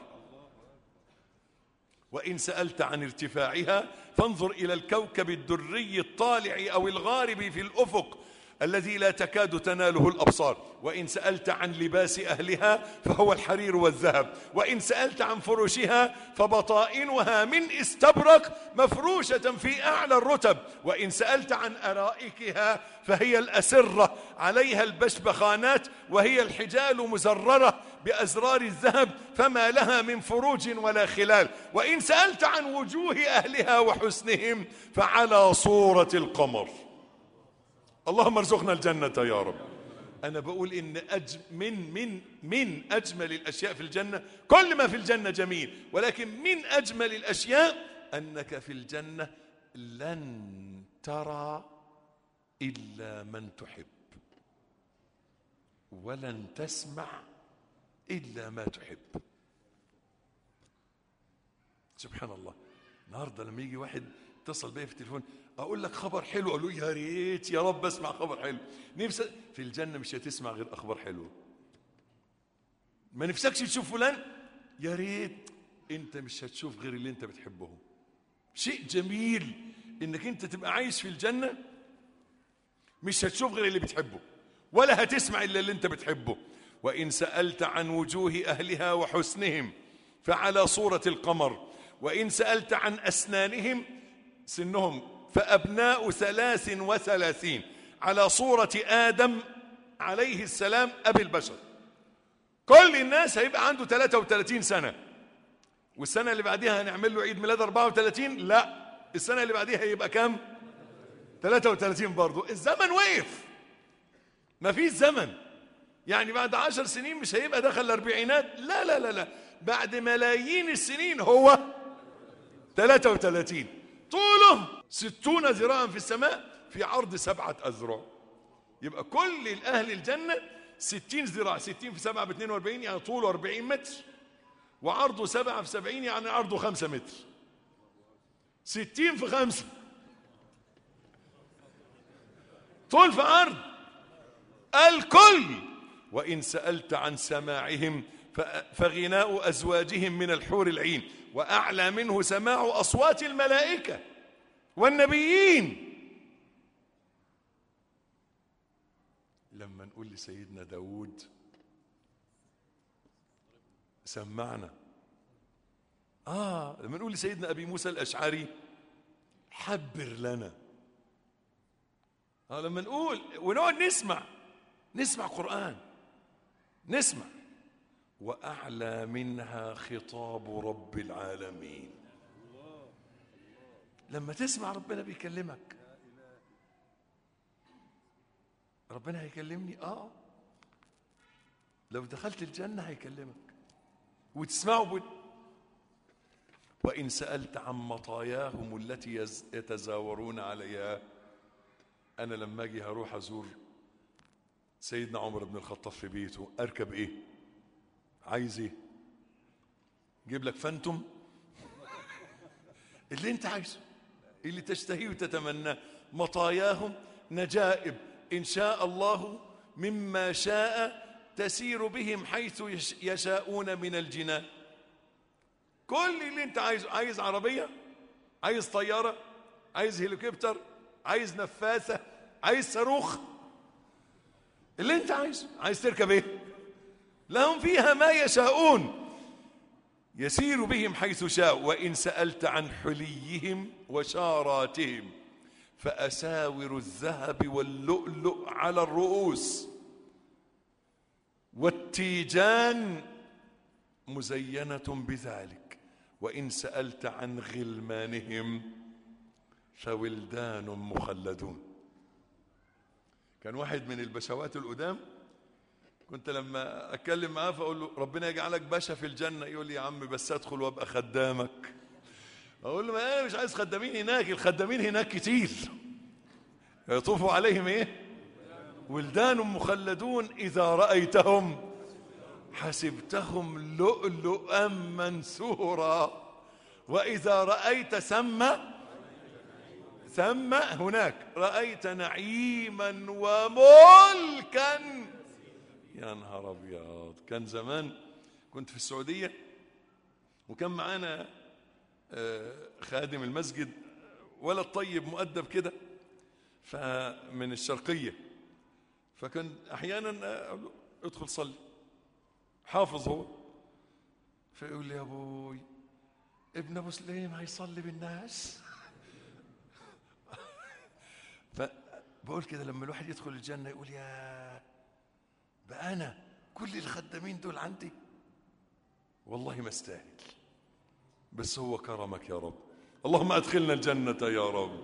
وإن سألت عن ارتفاعها فانظر إلى الكوكب الدري الطالع أو الغارب في الأفق الذي لا تكاد تناله الأبصار. وإن سألت عن لباس أهلها فهو الحرير والذهب. وإن سألت عن فرشها فبطائنها من استبرق مفروشة في أعلى الرتب. وإن سألت عن أرائكها فهي الأسرة عليها البشبخانات وهي الحجال مزررة بأزرار الذهب فما لها من فروج ولا خلال. وإن سألت عن وجوه أهلها وحسنهم فعلى صورة القمر. اللهم ارزقنا الجنة يا رب. أنا بقول إن أج من من من أجمل الأشياء في الجنة، كل ما في الجنة جميل، ولكن من أجمل الأشياء أنك في الجنة لن ترى إلا من تحب، ولن تسمع إلا ما تحب. سبحان الله. النهارده لما يجي واحد اتصل بيا في التليفون اقول لك خبر حلو، اقول له يا ريت يا رب اسمع خبر حلو. نفسك في الجنه مش هتسمع غير اخبار حلوه. ما نفسكش تشوف فلان، يا ريت انت مش هتشوف غير اللي انت بتحبه. شيء جميل انك انت تبقى عايش في الجنه مش هتشوف غير اللي بتحبه ولا هتسمع الا اللي انت بتحبه. وان سألت عن وجوه اهلها وحسنهم فعلى صورة القمر. وان سألت عن اسنانهم سنهم فأبناء ثلاث وثلاثين على صورة آدم عليه السلام أبي البشر. كل الناس هيبقى عنده ثلاثة وثلاثين سنة، والسنة اللي بعدها هنعمل له عيد ميلاد أربعة وثلاثين، لا السنة اللي بعدها هيبقى كام؟ ثلاثة وثلاثين برضو. الزمن وقف، ما فيش زمن. يعني بعد عشر سنين مش هيبقى دخل الأربعينات، لا لا لا لا، بعد ملايين السنين هو ثلاثة وثلاثين. طوله ستون ذراعا في السماء في عرض سبعة أذرع. يبقى كل الأهل الجنة ستين ذراع، ستين في سبعة باثنين واربعين، يعني طوله أربعين متر، وعرضه سبعة في سبعين يعني عرضه خمسة متر. ستين في خمسة طول في عرض الكل. وإن سألت عن سماعهم فغناء أزواجهم من الحور العين، وأعلى منه سماع أصوات الملائكة والنبيين. لما نقول لسيدنا داود سمعنا، آه لما نقول لسيدنا أبي موسى الأشعري حبر لنا، آه لما نقول ونقعد نسمع نسمع قرآن، نسمع وأعلى منها خطاب رب العالمين. لما تسمع ربنا بيكلمك، ربنا هيكلمني اه لو دخلت الجنة هيكلمك وتسمعه بل... وإن سألت عن مطاياهم التي يتزاورون عليها. أنا لما أجي هروح أزور سيدنا عمر بن الخطاب في بيته، أركب إيه؟ عايز إيه؟ جيب لك فانتوم اللي أنت عايزه، اللي تشتهيه وتتمناه. مطاياهم نجائب إن شاء الله مما شاء تسير بهم حيث يشاءون من الجنان. كل اللي انت عايزه، عايز عربية، عايز طيارة، عايز هليكوبتر، عايز نفاثة، عايز صاروخ، اللي انت عايزه. عايز تركب ايه؟ لهم فيها ما يشاءون يسير بهم حيث شاء. وإن سألت عن حليهم وشاراتهم فأساور الذهب واللؤلؤ على الرؤوس والتيجان مزينة بذلك. وإن سألت عن غلمانهم فولدان مخلدون. كان واحد من البشوات القدام كنت لما أتكلم معاه فأقول له ربنا يجعلك باشا في الجنة، يقول لي يا عم بس أدخل وأبقى خدامك. أقول له ما أنا مش عايز خدامين هناك، الخدامين هناك كتير يطوفوا عليهم إيه؟ ولدان مخلدون إذا رأيتهم حسبتهم لؤلؤا منثورا وإذا رأيت ثم ثم هناك رأيت نعيما وملكا. يا نهار أبيض. كان زمان كنت في السعودية وكان معانا خادم المسجد ولد طيب مؤدب كده فمن الشرقية، فكان أحيانا ادخل صلي، حافظ هو، فيقول لي يا أبوي ابن أبو سليم هيصلي بالناس. فبقول كده لما الواحد يدخل الجنة يقول يا بقى أنا كل الخدامين دول عندي، والله ما استاهل، بس هو كرمك يا رب، اللهم أدخلنا الجنة يا رب.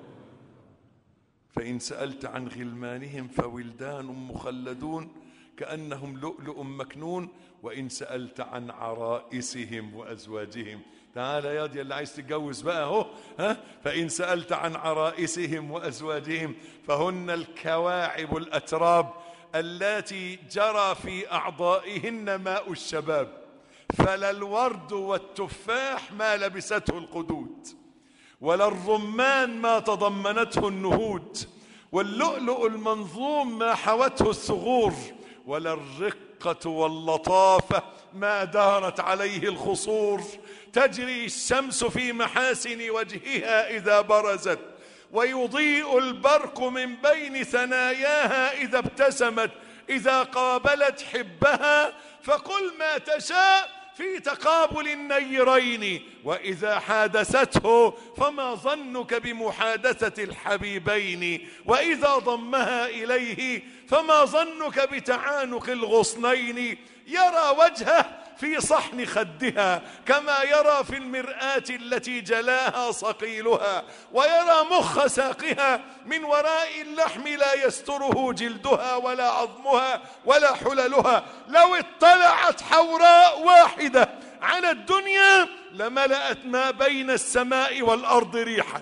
فإن سألت عن غلمانهم فولدان مخلدون كأنهم لؤلؤ مكنون. وإن سألت عن عرائسهم وأزواجهم، تعال يا دي اللي عايز تتجوز بقى اهو، ها. فإن سألت عن عرائسهم وأزواجهم فهن الكواعب الأتراب اللاتي جرى في أعضائهن ماء الشباب، فلا الورد والتفاح ما لبسته القدود، ولا الرمان ما تضمنته النهود، واللؤلؤ المنظوم ما حوته الثغور، ولا الرقة واللطافة ما دارت عليه الخصور. تجري الشمس في محاسن وجهها إذا برزت، ويضيء البرق من بين ثناياها إذا ابتسمت. إذا قابلت حبها فقل ما تشاء في تقابل النيرين، وإذا حادثته فما ظنك بمحادثة الحبيبين، وإذا ضمها إليه فما ظنك بتعانق الغصنين. يرى وجهه في صحن خدها كما يرى في المرآة التي جلاها صقيلها، ويرى مخ ساقها من وراء اللحم لا يستره جلدها ولا عظمها ولا حللها. لو اطلعت حوراء واحدة على الدنيا لملأت ما بين السماء والأرض ريحا،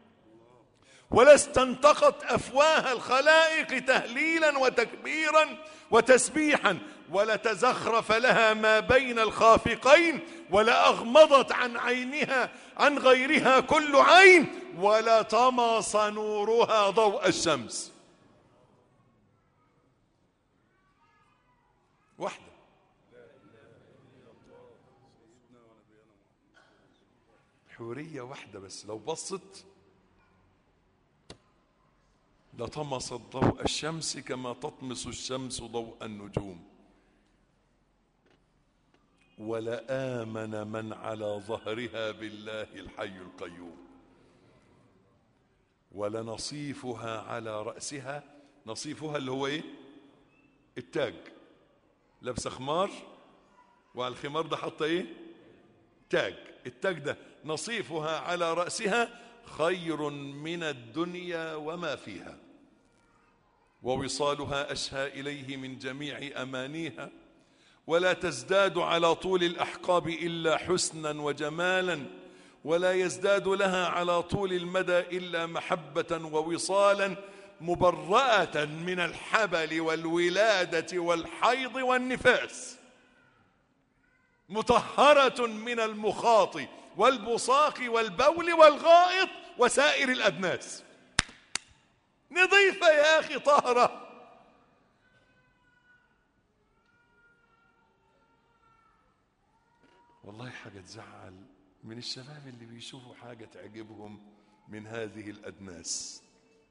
ولا استنطقت أفواه الخلائق تهليلا وتكبيرا وتسبيحا، ولا تزخرف لها ما بين الخافقين، ولا أغمضت عن عينها عن غيرها كل عين، ولا طمس نورها ضوء الشمس. واحدة حورية واحدة بس لو بصت لطمست ضوء الشمس كما تطمس الشمس ضوء النجوم. ولآمن من على ظهرها بالله الحي القيوم. ولنصيفها على رأسها، نصيفها اللي هو ايه؟ التاج، لابسه خمار وعلى الخمار ده حط ايه؟ تاج. التاج ده نصيفها على رأسها خير من الدنيا وما فيها، ووصالها أشهى إليه من جميع أمانيها، ولا تزداد على طول الأحقاب إلا حسنا وجمالا، ولا يزداد لها على طول المدى إلا محبة ووصالا، مبرأة من الحبل والولادة والحيض والنفاس، مطهرة من المخاط والبصاق والبول والغائط وسائر الأدناس. نظيفة يا أخي، طهرة. والله حاجة تزعل من الشباب اللي بيشوفوا حاجة تعجبهم من هذه الأدناس.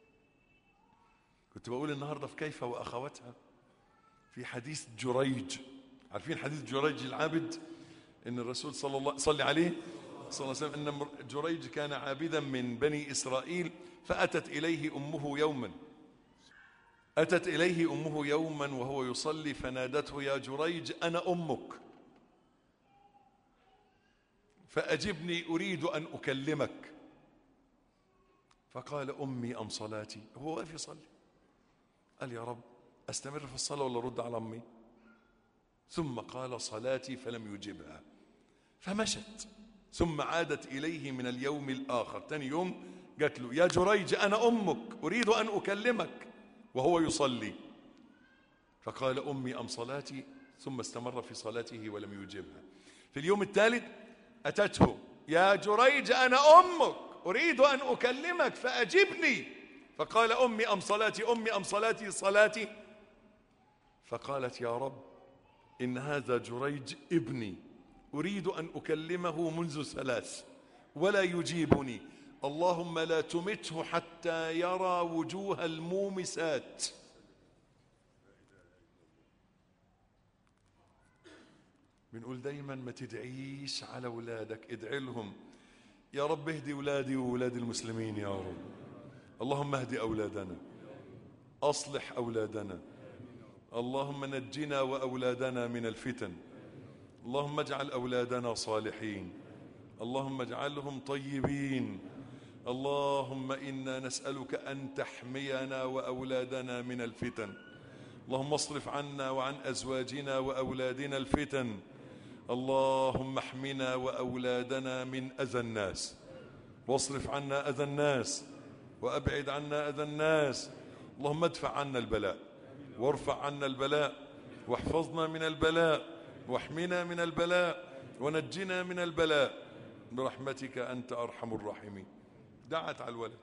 كنت بقول النهاردة في كيف وأخواتها في حديث جريج. عارفين حديث جريج العابد؟ إن الرسول صلى الله صلى عليه صلى الله عليه وسلم إن جريج كان عابدا من بني إسرائيل، فأتت إليه أمه يوما أتت إليه أمه يوما وهو يصلي، فنادته: يا جريج أنا أمك فأجبني أريد أن أكلمك. فقال: أمي أم صلاتي؟ هو واقف يصلي، قال: يا رب أستمر في الصلاة ولا أرد على أمي؟ ثم قال: صلاتي، فلم يجبها، فمشت. ثم عادت إليه من اليوم الآخر، تاني يوم قالت له: يا جريج أنا أمك أريد أن أكلمك، وهو يصلي. فقال: أمي أم صلاتي؟ ثم استمر في صلاته ولم يجبها. في اليوم الثالث أتته: يا جريج أنا أمك أريد أن أكلمك فأجبني. فقال: أمي أم صلاتي؟ أمي أم صلاتي؟ صلاتي. فقالت: يا رب إن هذا جريج ابني أريد أن أكلمه منذ ثلاث ولا يجيبني، اللهم لا تمته حتى يرى وجوه المومسات. بنقول دايما ما تدعيش على أولادك، ادعي لهم: يا رب اهدي أولادي وأولاد المسلمين يا رب. اللهم اهدي أولادنا، أصلح أولادنا، اللهم نجنا وأولادنا من الفتن، اللهم اجعل أولادنا صالحين، اللهم اجعلهم طيبين، اللهم إنا نسألك أن تحمينا وأولادنا من الفتن، اللهم اصرف عنا وعن أزواجنا وأولادنا الفتن، اللهم احمنا وأولادنا من أذى الناس، واصرف عنا أذى الناس، وأبعد عنا أذى الناس، اللهم ادفع عنا البلاء وارفع عنا البلاء، واحفظنا من البلاء، واحمنا من البلاء، ونجنا من البلاء برحمتك أنت أرحم الراحمين. دعت على الولد.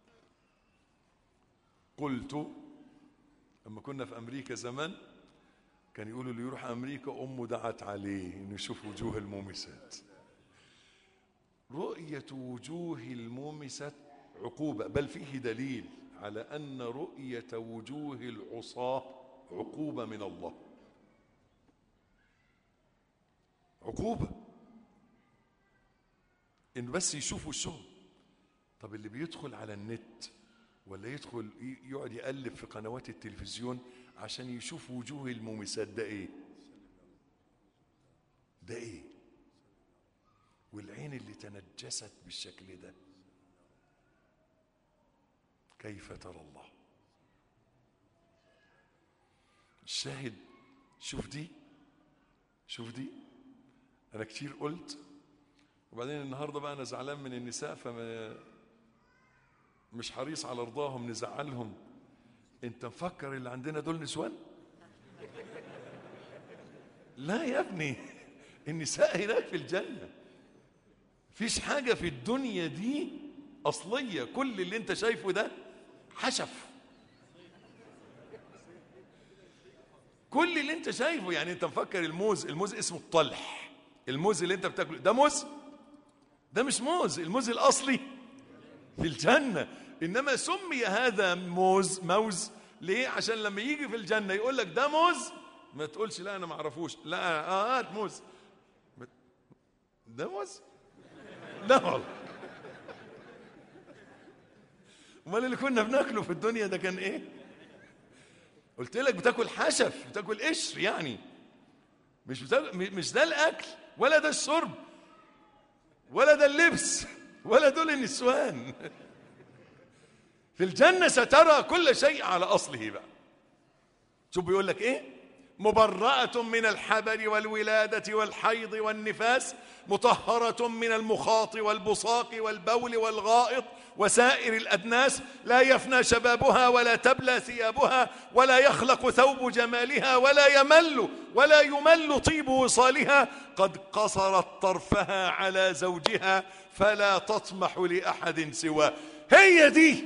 قلت لما كنا في أمريكا زمان كان يقولوا اللي يروح أمريكا أمه دعت عليه إنه يشوف وجوه المومسات. رؤية وجوه المومسات عقوبة، بل فيه دليل على أن رؤية وجوه العصاة عقوبة من الله، عقوبة إن بس يشوفوا الشغل. طب اللي بيدخل على النت ولا يدخل يقعد يقلب في قنوات التلفزيون عشان يشوف وجوه المومسات، ده ايه؟ ده ايه؟ والعين اللي تنجست بالشكل ده كيف ترى الله؟ الشاهد شوف دي، شوف دي. انا كتير قلت، وبعدين النهارده بقى انا زعلان من النساء فما مش حريص على رضاهم، نزعلهم. انت مفكر اللي عندنا دول نسوان؟ لا يا ابني، النساء هناك في الجنة. فيش حاجة في الدنيا دي أصلية، كل اللي انت شايفه ده حشف. كل اللي انت شايفه، يعني انت مفكر الموز، الموز اسمه الطلح، الموز اللي انت بتاكله ده موز؟ ده مش موز، الموز الأصلي في الجنة. إنما سمي هذا موز موز ليه؟ عشان لما يجي في الجنة يقول لك ده موز، ما تقولش لا أنا ما أعرفوش، لا آه هات موز. ده موز؟ لا والله. امال اللي كنا بناكله في الدنيا ده كان إيه؟ قلت لك بتاكل حشف، بتاكل قشر يعني. مش ده مش ده الاكل ولا ده الشرب ولا ده اللبس ولا دول النسوان. في الجنة سترى كل شيء على أصله بقى. شوف بيقول لك إيه؟ مبرأة من الحبل والولادة والحيض والنفاس، مطهرة من المخاط والبصاق والبول والغائط وسائر الأدناس، لا يفنى شبابها ولا تبلى ثيابها ولا يخلق ثوب جمالها ولا يمل ولا يمل طيب وصالها، قد قصرت طرفها على زوجها فلا تطمح لأحد سواه. هي دي.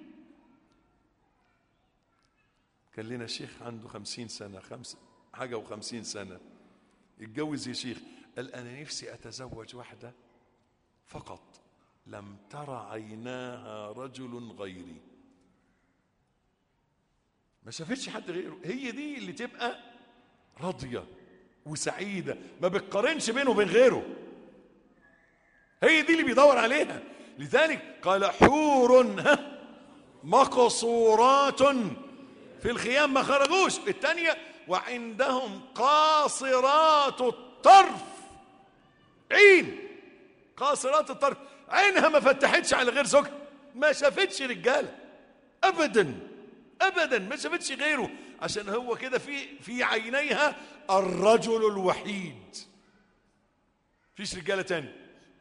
كان لنا شيخ عنده خمسين سنة، خمس حاجة وخمسين سنة، يتجوز يا شيخ، قال أنا نفسي أتزوج واحدة فقط لم ترى عيناها رجل غيري. ما شافتش حد غيره. هي دي اللي تبقى راضية وسعيدة، ما بتقارنش بينه وبين غيره. هي دي اللي بيدور عليها. لذلك قال حور مقصورات في الخيام، ما خرجوش. الثانية وعندهم قاصرات الطرف، عين قاصرات الطرف، عينها ما فتحتش على غير زوجها، ما شافتش رجاله ابدا ابدا، ما شافتش غيره، عشان هو كده في في عينيها الرجل الوحيد، فيش رجاله تاني.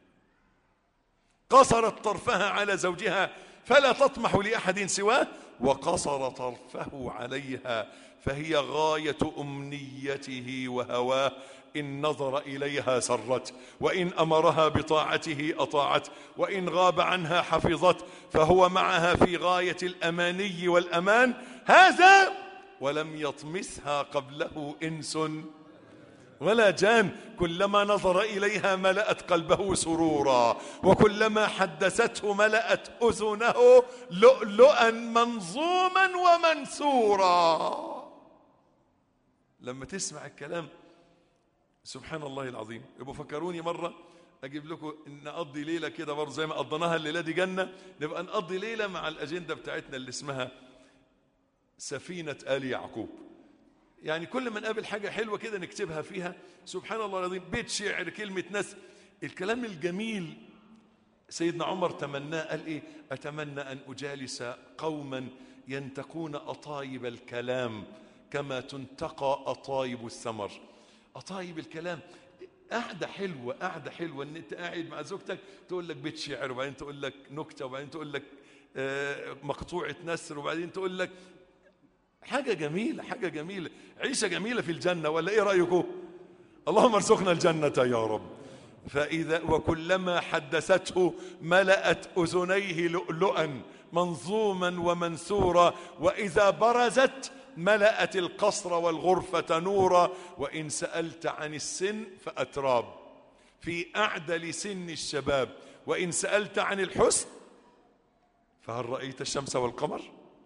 قصرت طرفها على زوجها فلا تطمح لأحد سواه، وقصر طرفه عليها فهي غاية أمنيته وهواه، إن نظر إليها سرت، وإن أمرها بطاعته أطاعت، وإن غاب عنها حفظت، فهو معها في غاية الأماني والأمان. هذا ولم يطمسها قبله إنس ولا جان، كلما نظر إليها ملأت قلبه سرورا، وكلما حدثته ملأت أذنه لؤلؤا منظوما ومنثورا. لما تسمع الكلام سبحان الله العظيم. يبقوا فكروني مرة أجيب لكم نقضي ليلة كده برضه زي ما قضيناها الليلة دي جنة، نبقى نقضي ليلة مع الأجندة بتاعتنا اللي اسمها سفينة آل يعقوب. يعني كل ما نقابل حاجة حلوة كده نكتبها فيها. سبحان الله العظيم، بيت شعر، كلمة نثر، الكلام الجميل سيدنا عمر تمناه، قال إيه؟ أتمنى أن أجالس قوما ينتقون أطايب الكلام كما تنتقى أطايب الثمر. أطايب الكلام قعدة حلوة، قعدة حلوة إن أنت قاعد مع زوجتك تقول لك بيت شعر، وبعدين تقول لك نكتة، وبعدين تقول لك مقطوعة نثر، وبعدين تقول لك حاجة جميلة، حاجة جميلة، عيشة جميلة في الجنة. ولا إيه رأيكم؟ اللهم ارزقنا الجنة يا رب. فإذا وكلما حدثته ملأت أذنيه لؤلؤا منظوما ومنثورا، وإذا برزت ملأت القصر والغرفة نورا، وإن سألت عن السن فأتراب في أعدل سن الشباب، وإن سألت عن الحسن فهل رأيت الشمس والقمر،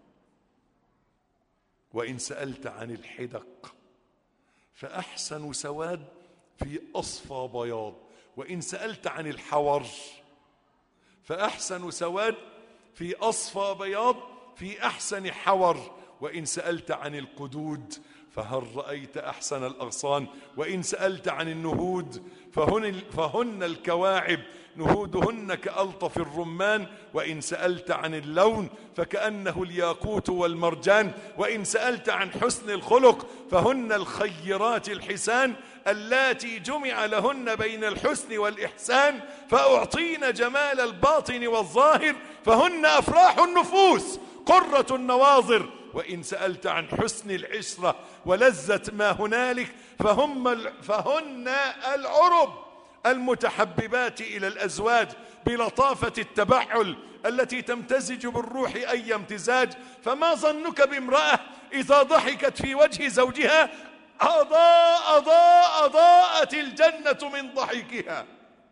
وإن سألت عن الحدق فأحسن سواد في أصفى بياض، وإن سألت عن الحور فأحسن سواد في أصفى بياض في أحسن حور، وإن سألت عن القدود فهل رأيت أحسن الأغصان، وإن سألت عن النهود فهن, فهن الكواعب نهودهن كألطف الرمان، وإن سألت عن اللون فكأنه الياقوت والمرجان، وإن سألت عن حسن الخلق فهن الخيرات الحسان اللاتي جمع لهن بين الحسن والإحسان، فأعطين جمال الباطن والظاهر فهن أفراح النفوس قرة النواظر، وإن سألت عن حسن العشرة ولذة ما هنالك فهم فهن العرب المتحببات إلى الأزواج بلطافة التبحل التي تمتزج بالروح أي امتزاج. فما ظنك بامرأة إذا ضحكت في وجه زوجها أضاء أضاء أضاءت الجنة من ضحكها،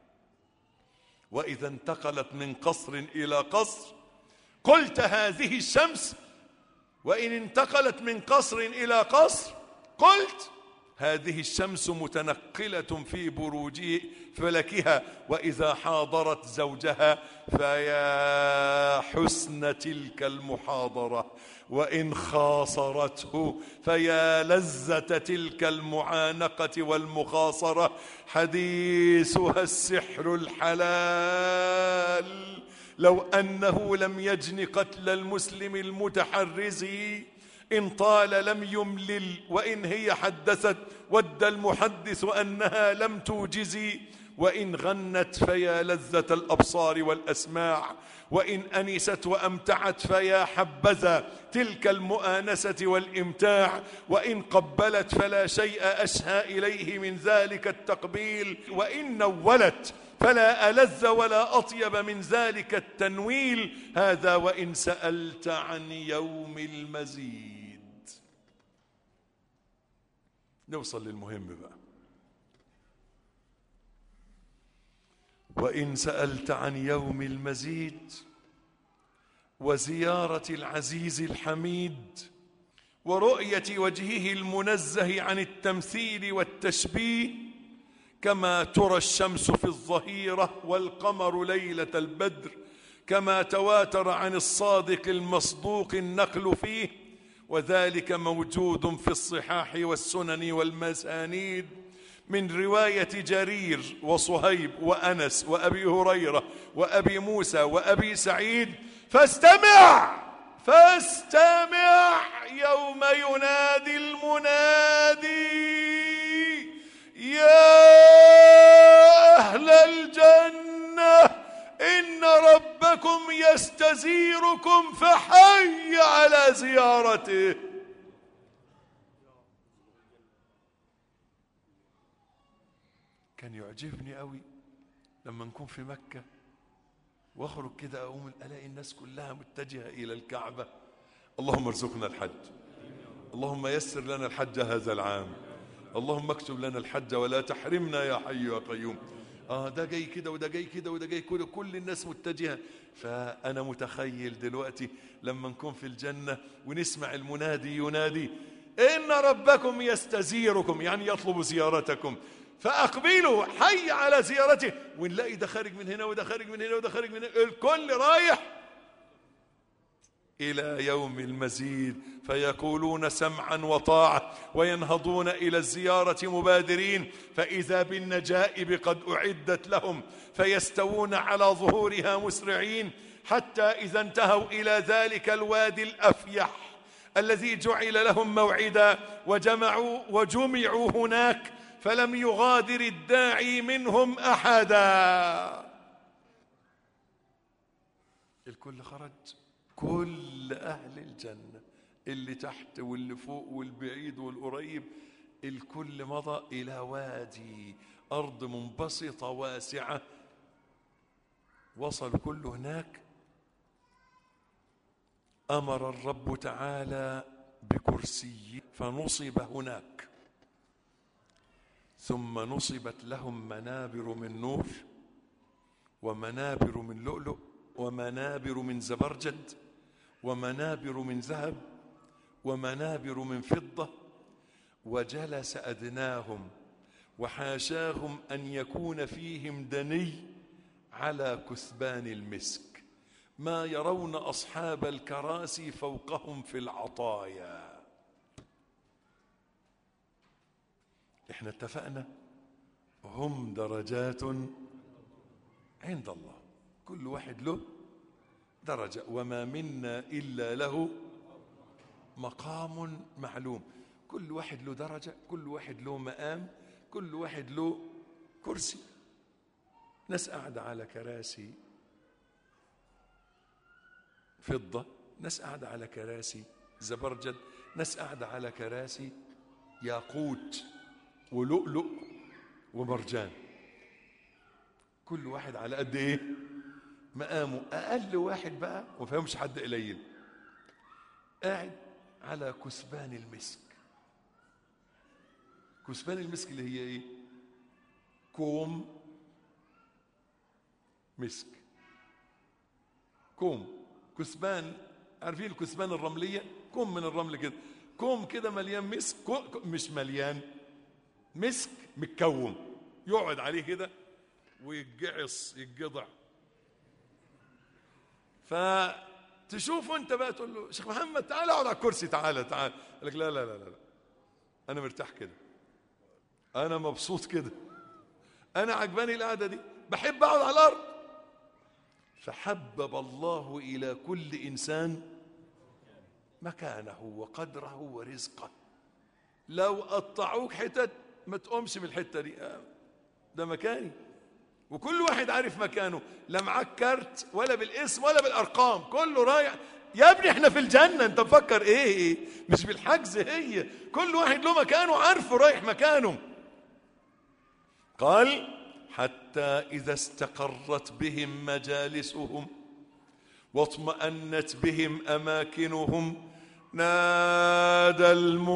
وإذا انتقلت من قصر إلى قصر قلت هذه الشمس، وإن انتقلت من قصر إلى قصر قلت هذه الشمس متنقلة في بروج فلكها، وإذا حاضرت زوجها فيا حسن تلك المحاضرة، وإن خاصرته فيا لذة تلك المعانقة والمخاصرة. حديثها السحر الحلال، لو أنه لم يجن قتل المسلم المتحرز، إن طال لم يملل، وإن هي حدثت ود المحدث أنها لم توجز، وإن غنت فيا لذة الأبصار والأسماع، وإن أنست وأمتعت فيا حبذا تلك المؤانسة والإمتاع، وإن قبلت فلا شيء أشهى إليه من ذلك التقبيل، وإن نولت فلا ألذ ولا أطيب من ذلك التنويل. هذا وإن سألت عن يوم المزيد. نوصل للمهم بقى. وإن سألت عن يوم المزيد وزيارة العزيز الحميد ورؤية وجهه المنزه عن التمثيل والتشبيه، كما ترى الشمس في الظهيرة والقمر ليلة البدر، كما تواتر عن الصادق المصدوق النقل فيه، وذلك موجود في الصحاح والسنن والمسانيد من رواية جرير وصهيب وأنس وأبي هريرة وأبي موسى وأبي سعيد. فاستمع فاستمع يوم ينادي المنادي يا أهل الجنة إن ربكم يستزيركم فحي على زيارته. كان يعجبني قوي لما نكون في مكة واخرج كده اقوم الاقي الناس كلها متجهة الى الكعبة. اللهم ارزقنا الحج، اللهم يسر لنا الحج هذا العام، اللهم اكتب لنا الحج ولا تحرمنا يا حي يا قيوم. اه ده جاي كده وده جاي كده وده جاي كده، كل الناس متجهة. فانا متخيل دلوقتي لما نكون في الجنة ونسمع المنادي ينادي ان ربكم يستزيركم، يعني يطلب زيارتكم، فأقبلوا حي على زيارته، ونلاقي ده خارج من هنا وده خارج من هنا وده خارج من هنا، الكل رايح إلى يوم المزيد، فيقولون سمعا وطاعة وينهضون إلى الزيارة مبادرين، فإذا بالنجائب قد أعدت لهم فيستوون على ظهورها مسرعين، حتى إذا انتهوا إلى ذلك الوادي الأفيح الذي جعل لهم موعدا وجمعوا وجمعوا هناك فلم يغادر الداعي منهم أحدا. الكل خرج، كل أهل الجنة، اللي تحت واللي فوق والبعيد والقريب، الكل مضى إلى وادي أرض منبسطة واسعة. وصل كله هناك. أمر الرب تعالى بكرسي فنصب هناك، ثم نصبت لهم منابر من نور ومنابر من لؤلؤ ومنابر من زبرجد ومنابر من ذهب ومنابر من فضة، وجلس أدناهم وحاشاهم أن يكون فيهم دني على كثبان المسك، ما يرون أصحاب الكراسي فوقهم في العطايا. احنا اتفقنا هم درجات عند الله، كل واحد له درجة، وما منا إلا له مقام معلوم. كل واحد له درجة، كل واحد له مقام، كل واحد له كرسي. ناس قاعدة على كراسي فضة، ناس قاعدة على كراسي زبرجد، ناس قاعدة على كراسي ياقوت ولؤلؤ ومرجان. كل واحد على قد ايه مقامه. اقل واحد بقى وما فهمش حد قليل قاعد على كثبان المسك. كثبان المسك اللي هي ايه؟ كوم مسك، كوم كثبان. عارفين الكثبان الرملية؟ كوم من الرمل كده، كوم كده مليان مسك، مش مليان مسك متكوم، يقعد عليه كده ويتجعص يتجضع. فتشوفه انت بقى تقول له شيخ محمد تعالى اقعد على الكرسي، تعالى تعالى، يقول لك لا لا لا لا انا مرتاح كده، انا مبسوط كده، انا عجباني القعده دي، بحب اقعد على الارض. فحبب الله الى كل انسان مكانه وقدره ورزقه. لو قطعوك حتت ما تقومش من الحته دي، ده مكاني، وكل واحد عارف مكانه، لا معاك كارت ولا بالاسم ولا بالارقام، كله رايح. يا ابني احنا في الجنه، انت مفكر ايه؟ مش بالحجز، هي كل واحد له مكانه، عارفه رايح مكانه. قال حتى اذا استقرت بهم مجالسهم واطمأنت بهم اماكنهم نادى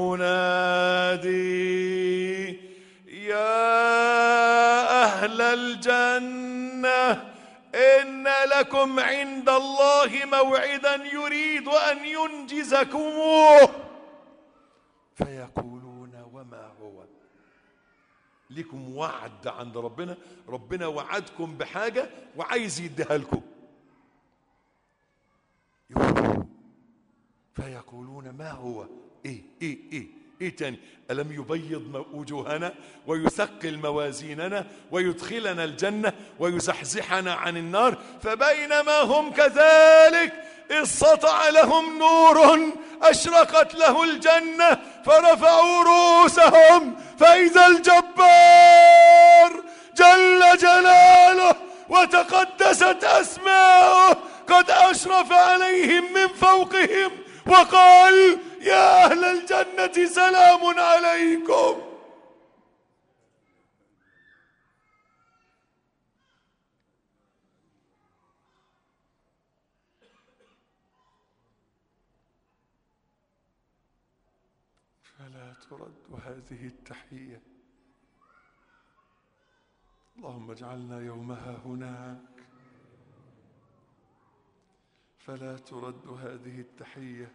المنادي يا أهل الجنة إن لكم عند الله موعدا يريد أن ينجزكموه. فيقولون وما هو؟ لكم وعد عند ربنا، ربنا وعدكم بحاجة وعايز يديها لكم. فيقولون ما هو؟ ايه ايه ايه ايه تاني؟ ألم يبيض وجوهنا ويثقل موازيننا ويدخلنا الجنة ويزحزحنا عن النار؟ فبينما هم كذلك إذ سطع لهم نور أشرقت له الجنة فرفعوا رؤوسهم فإذا الجبار جل جلاله وتقدست أسماؤه قد أشرف عليهم من فوقهم وقال يا أهل الجنة سلام عليكم. فلا ترد هذه التحية. اللهم اجعلنا يومها هناك. فلا ترد هذه التحية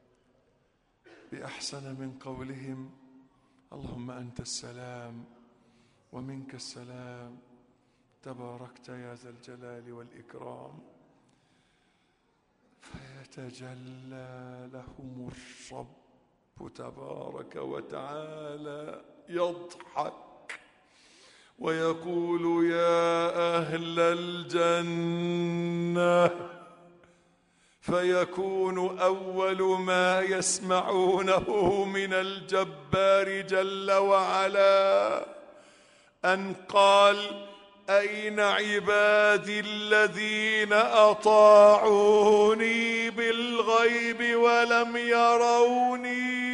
بأحسن من قولهم اللهم أنت السلام ومنك السلام تباركت يا ذا الجلال والإكرام. فيتجلى لهم الرب تبارك وتعالى يضحك ويقول يا أهل الجنة، فيكون أول ما يسمعونه من الجبار جل وعلا أن قال أين عبادي الذين أطاعوني بالغيب ولم يروني؟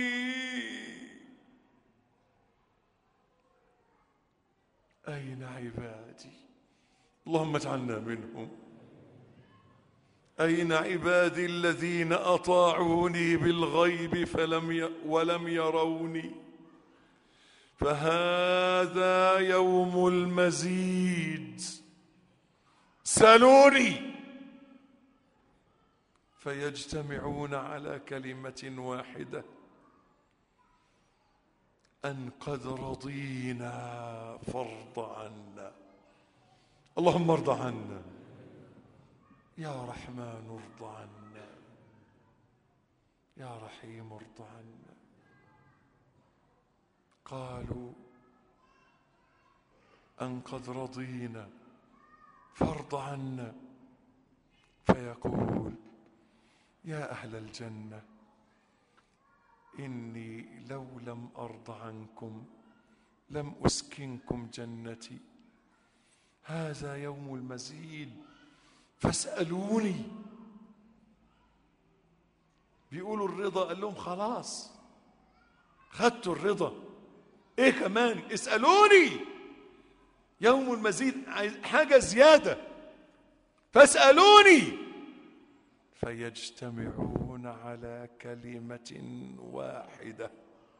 أين عبادي؟ اللهم اجعلنا منهم. أين عبادي الذين أطاعوني بالغيب فلم ي... ولم يروني؟ فهذا يوم المزيد. سلوني. فيجتمعون على كلمة واحدة أن قد رضينا فارض عنا. اللهم ارض عنا يا رحمن، ارض عنا يا رحيم، ارض عنا. قالوا أن قد رضينا فارض عنا. فيقول يا أهل الجنة إني لو لم أرض عنكم لم أسكنكم جنتي. هذا يوم المزيد فاسألوني. بيقولوا الرضا، قال لهم خلاص خدتوا الرضا، ايه كمان؟ اسألوني. يوم المزيد، حاجة زيادة، فاسألوني. فيجتمعون على كلمة واحدة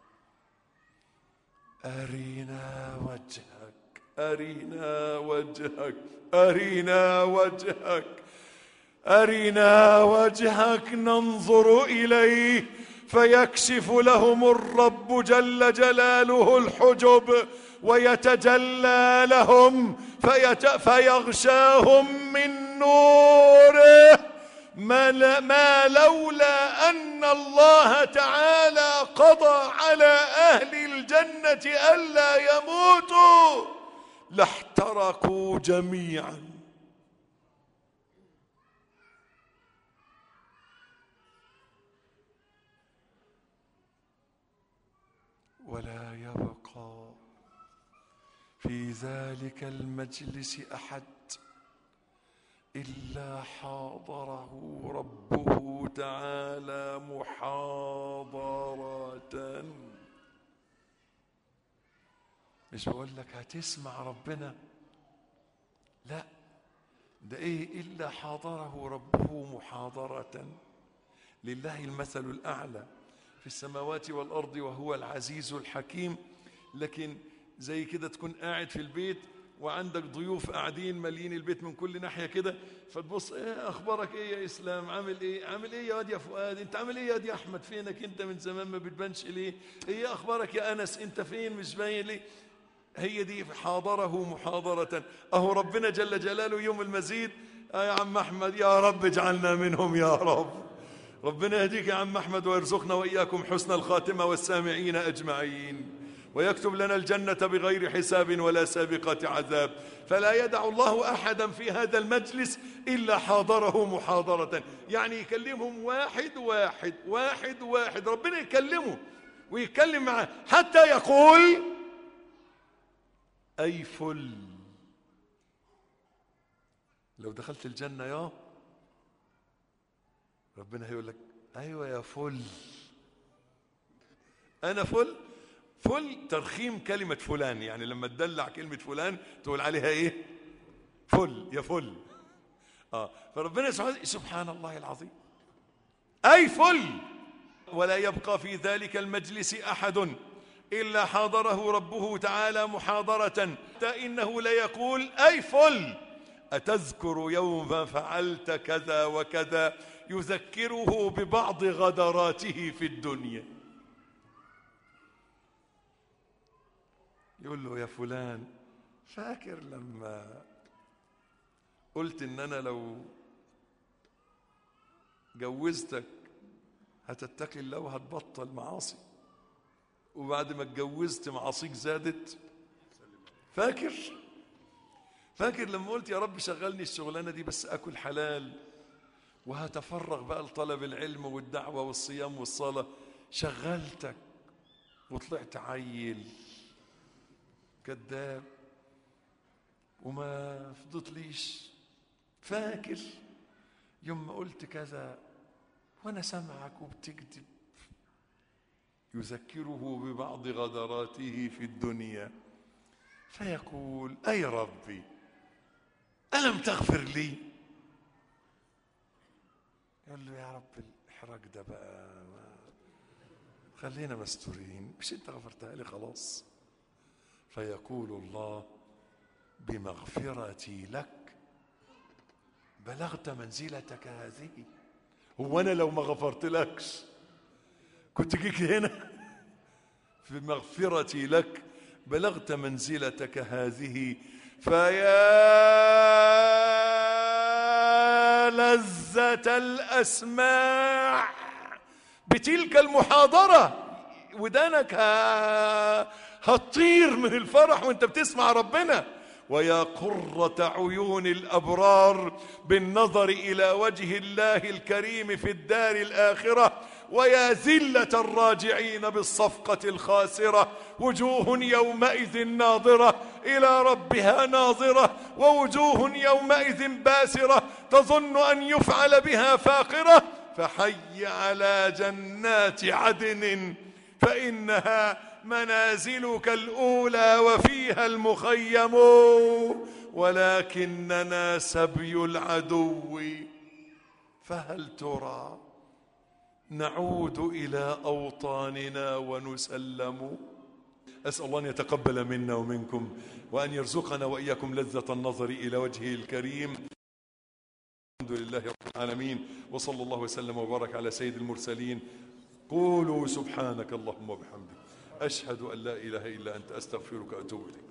أرنا وجهك أرنا وجهك أرنا وجهك أرنا وجهك ننظر إليه. فيكشف لهم الرب جل جلاله الحجب ويتجلى لهم فيت... فيغشاهم من نوره ما لولا أن الله تعالى قضى على أهل الجنة ألا يموتوا لاحترقوا جميعا. ولا يبقى في ذلك المجلس أحد إلا حاضره ربه تعالى محاضرة. مش بقول لك هتسمع ربنا، لا، ده ايه؟ إلا حاضره ربه محاضرة. لله المثل الأعلى في السماوات والأرض وهو العزيز الحكيم. لكن زي كده تكون قاعد في البيت وعندك ضيوف قاعدين مالين البيت من كل ناحية كده، فتبص ايه اخبارك ايه يا اسلام، عامل ايه، عامل ايه يا واد يا فؤاد، انت عامل ايه يا واد يا احمد، فينك انت من زمان ما بتبانش ليه، ايه اخبارك يا انس، انت فين مش باين ليه. هي دي حاضره محاضرة. اهو ربنا جل جلاله يوم المزيد آه يا عم احمد، يا رب اجعلنا منهم يا رب. ربنا يهديك يا عم احمد ويرزقنا واياكم حسن الخاتمة والسامعين اجمعين، ويكتب لنا الجنة بغير حساب ولا سابقة عذاب. فلا يدع الله أحدا في هذا المجلس إلا حاضره محاضرة، يعني يكلمهم واحد واحد واحد واحد، ربنا يكلمه ويتكلم معه حتى يقول أي فل. لو دخلت الجنة يا ربنا هيقول لك أيوة يا فل، أنا فل. فل ترخيم كلمة فلان، يعني لما تدلع كلمة فلان تقول عليها ايه؟ فل، يا فل. آه فربنا سبحان الله العظيم أي فل. ولا يبقى في ذلك المجلس أحد إلا حاضره ربه تعالى محاضرة، حتى إنه ليقول أي فل أتذكر يوم فعلت كذا وكذا، يذكره ببعض غدراته في الدنيا. يقول له يا فلان، فاكر لما قلت ان انا لو جوزتك هتتقي الله وهتبطل معاصي، وبعد ما اتجوزت معاصيك زادت؟ فاكر فاكر لما قلت يا رب شغلني الشغلانه دي بس اكل حلال وهتفرغ بقى لطلب العلم والدعوه والصيام والصلاه، شغلتك وطلعت عيل كذاب وما فضتليش. فاكر يوم ما قلت كذا وانا سامعك وبتكذب؟ يذكره ببعض غدراته في الدنيا فيقول اي ربي ألم تغفر لي؟ يقول له يا رب الإحراج ده بقى خلينا مستورين، مش انت غفرتها لي خلاص. فيقول الله بمغفرتي لك بلغت منزلتك هذه. هو أنا لو ما غفرت لكش كنت جيك هنا؟ في مغفرتي لك بلغت منزلتك هذه. فيا لذة الأسماع بتلك المحاضرة، ودانك هتطير من الفرح وانت بتسمع ربنا. ويا قرة عيون الأبرار بالنظر إلى وجه الله الكريم في الدار الآخرة. ويا ذلة الراجعين بالصفقة الخاسرة، وجوه يومئذ ناظرة إلى ربها ناظرة، ووجوه يومئذ باسرة تظن أن يفعل بها فاقرة. فحي على جنات عدن فإنها منازلك الأولى وفيها المخيم، ولكننا سبي العدو، فهل ترى نعود إلى أوطاننا ونسلم؟ أسأل الله أن يتقبل منا ومنكم، وأن يرزقنا وإياكم لذة النظر إلى وجهه الكريم. الحمد لله رب العالمين، وصلى الله وسلم وبارك على سيد المرسلين قولوا سبحانك اللهم وبحمدك أشهد أن لا إله إلا أنت أستغفرك وأتوب إليك.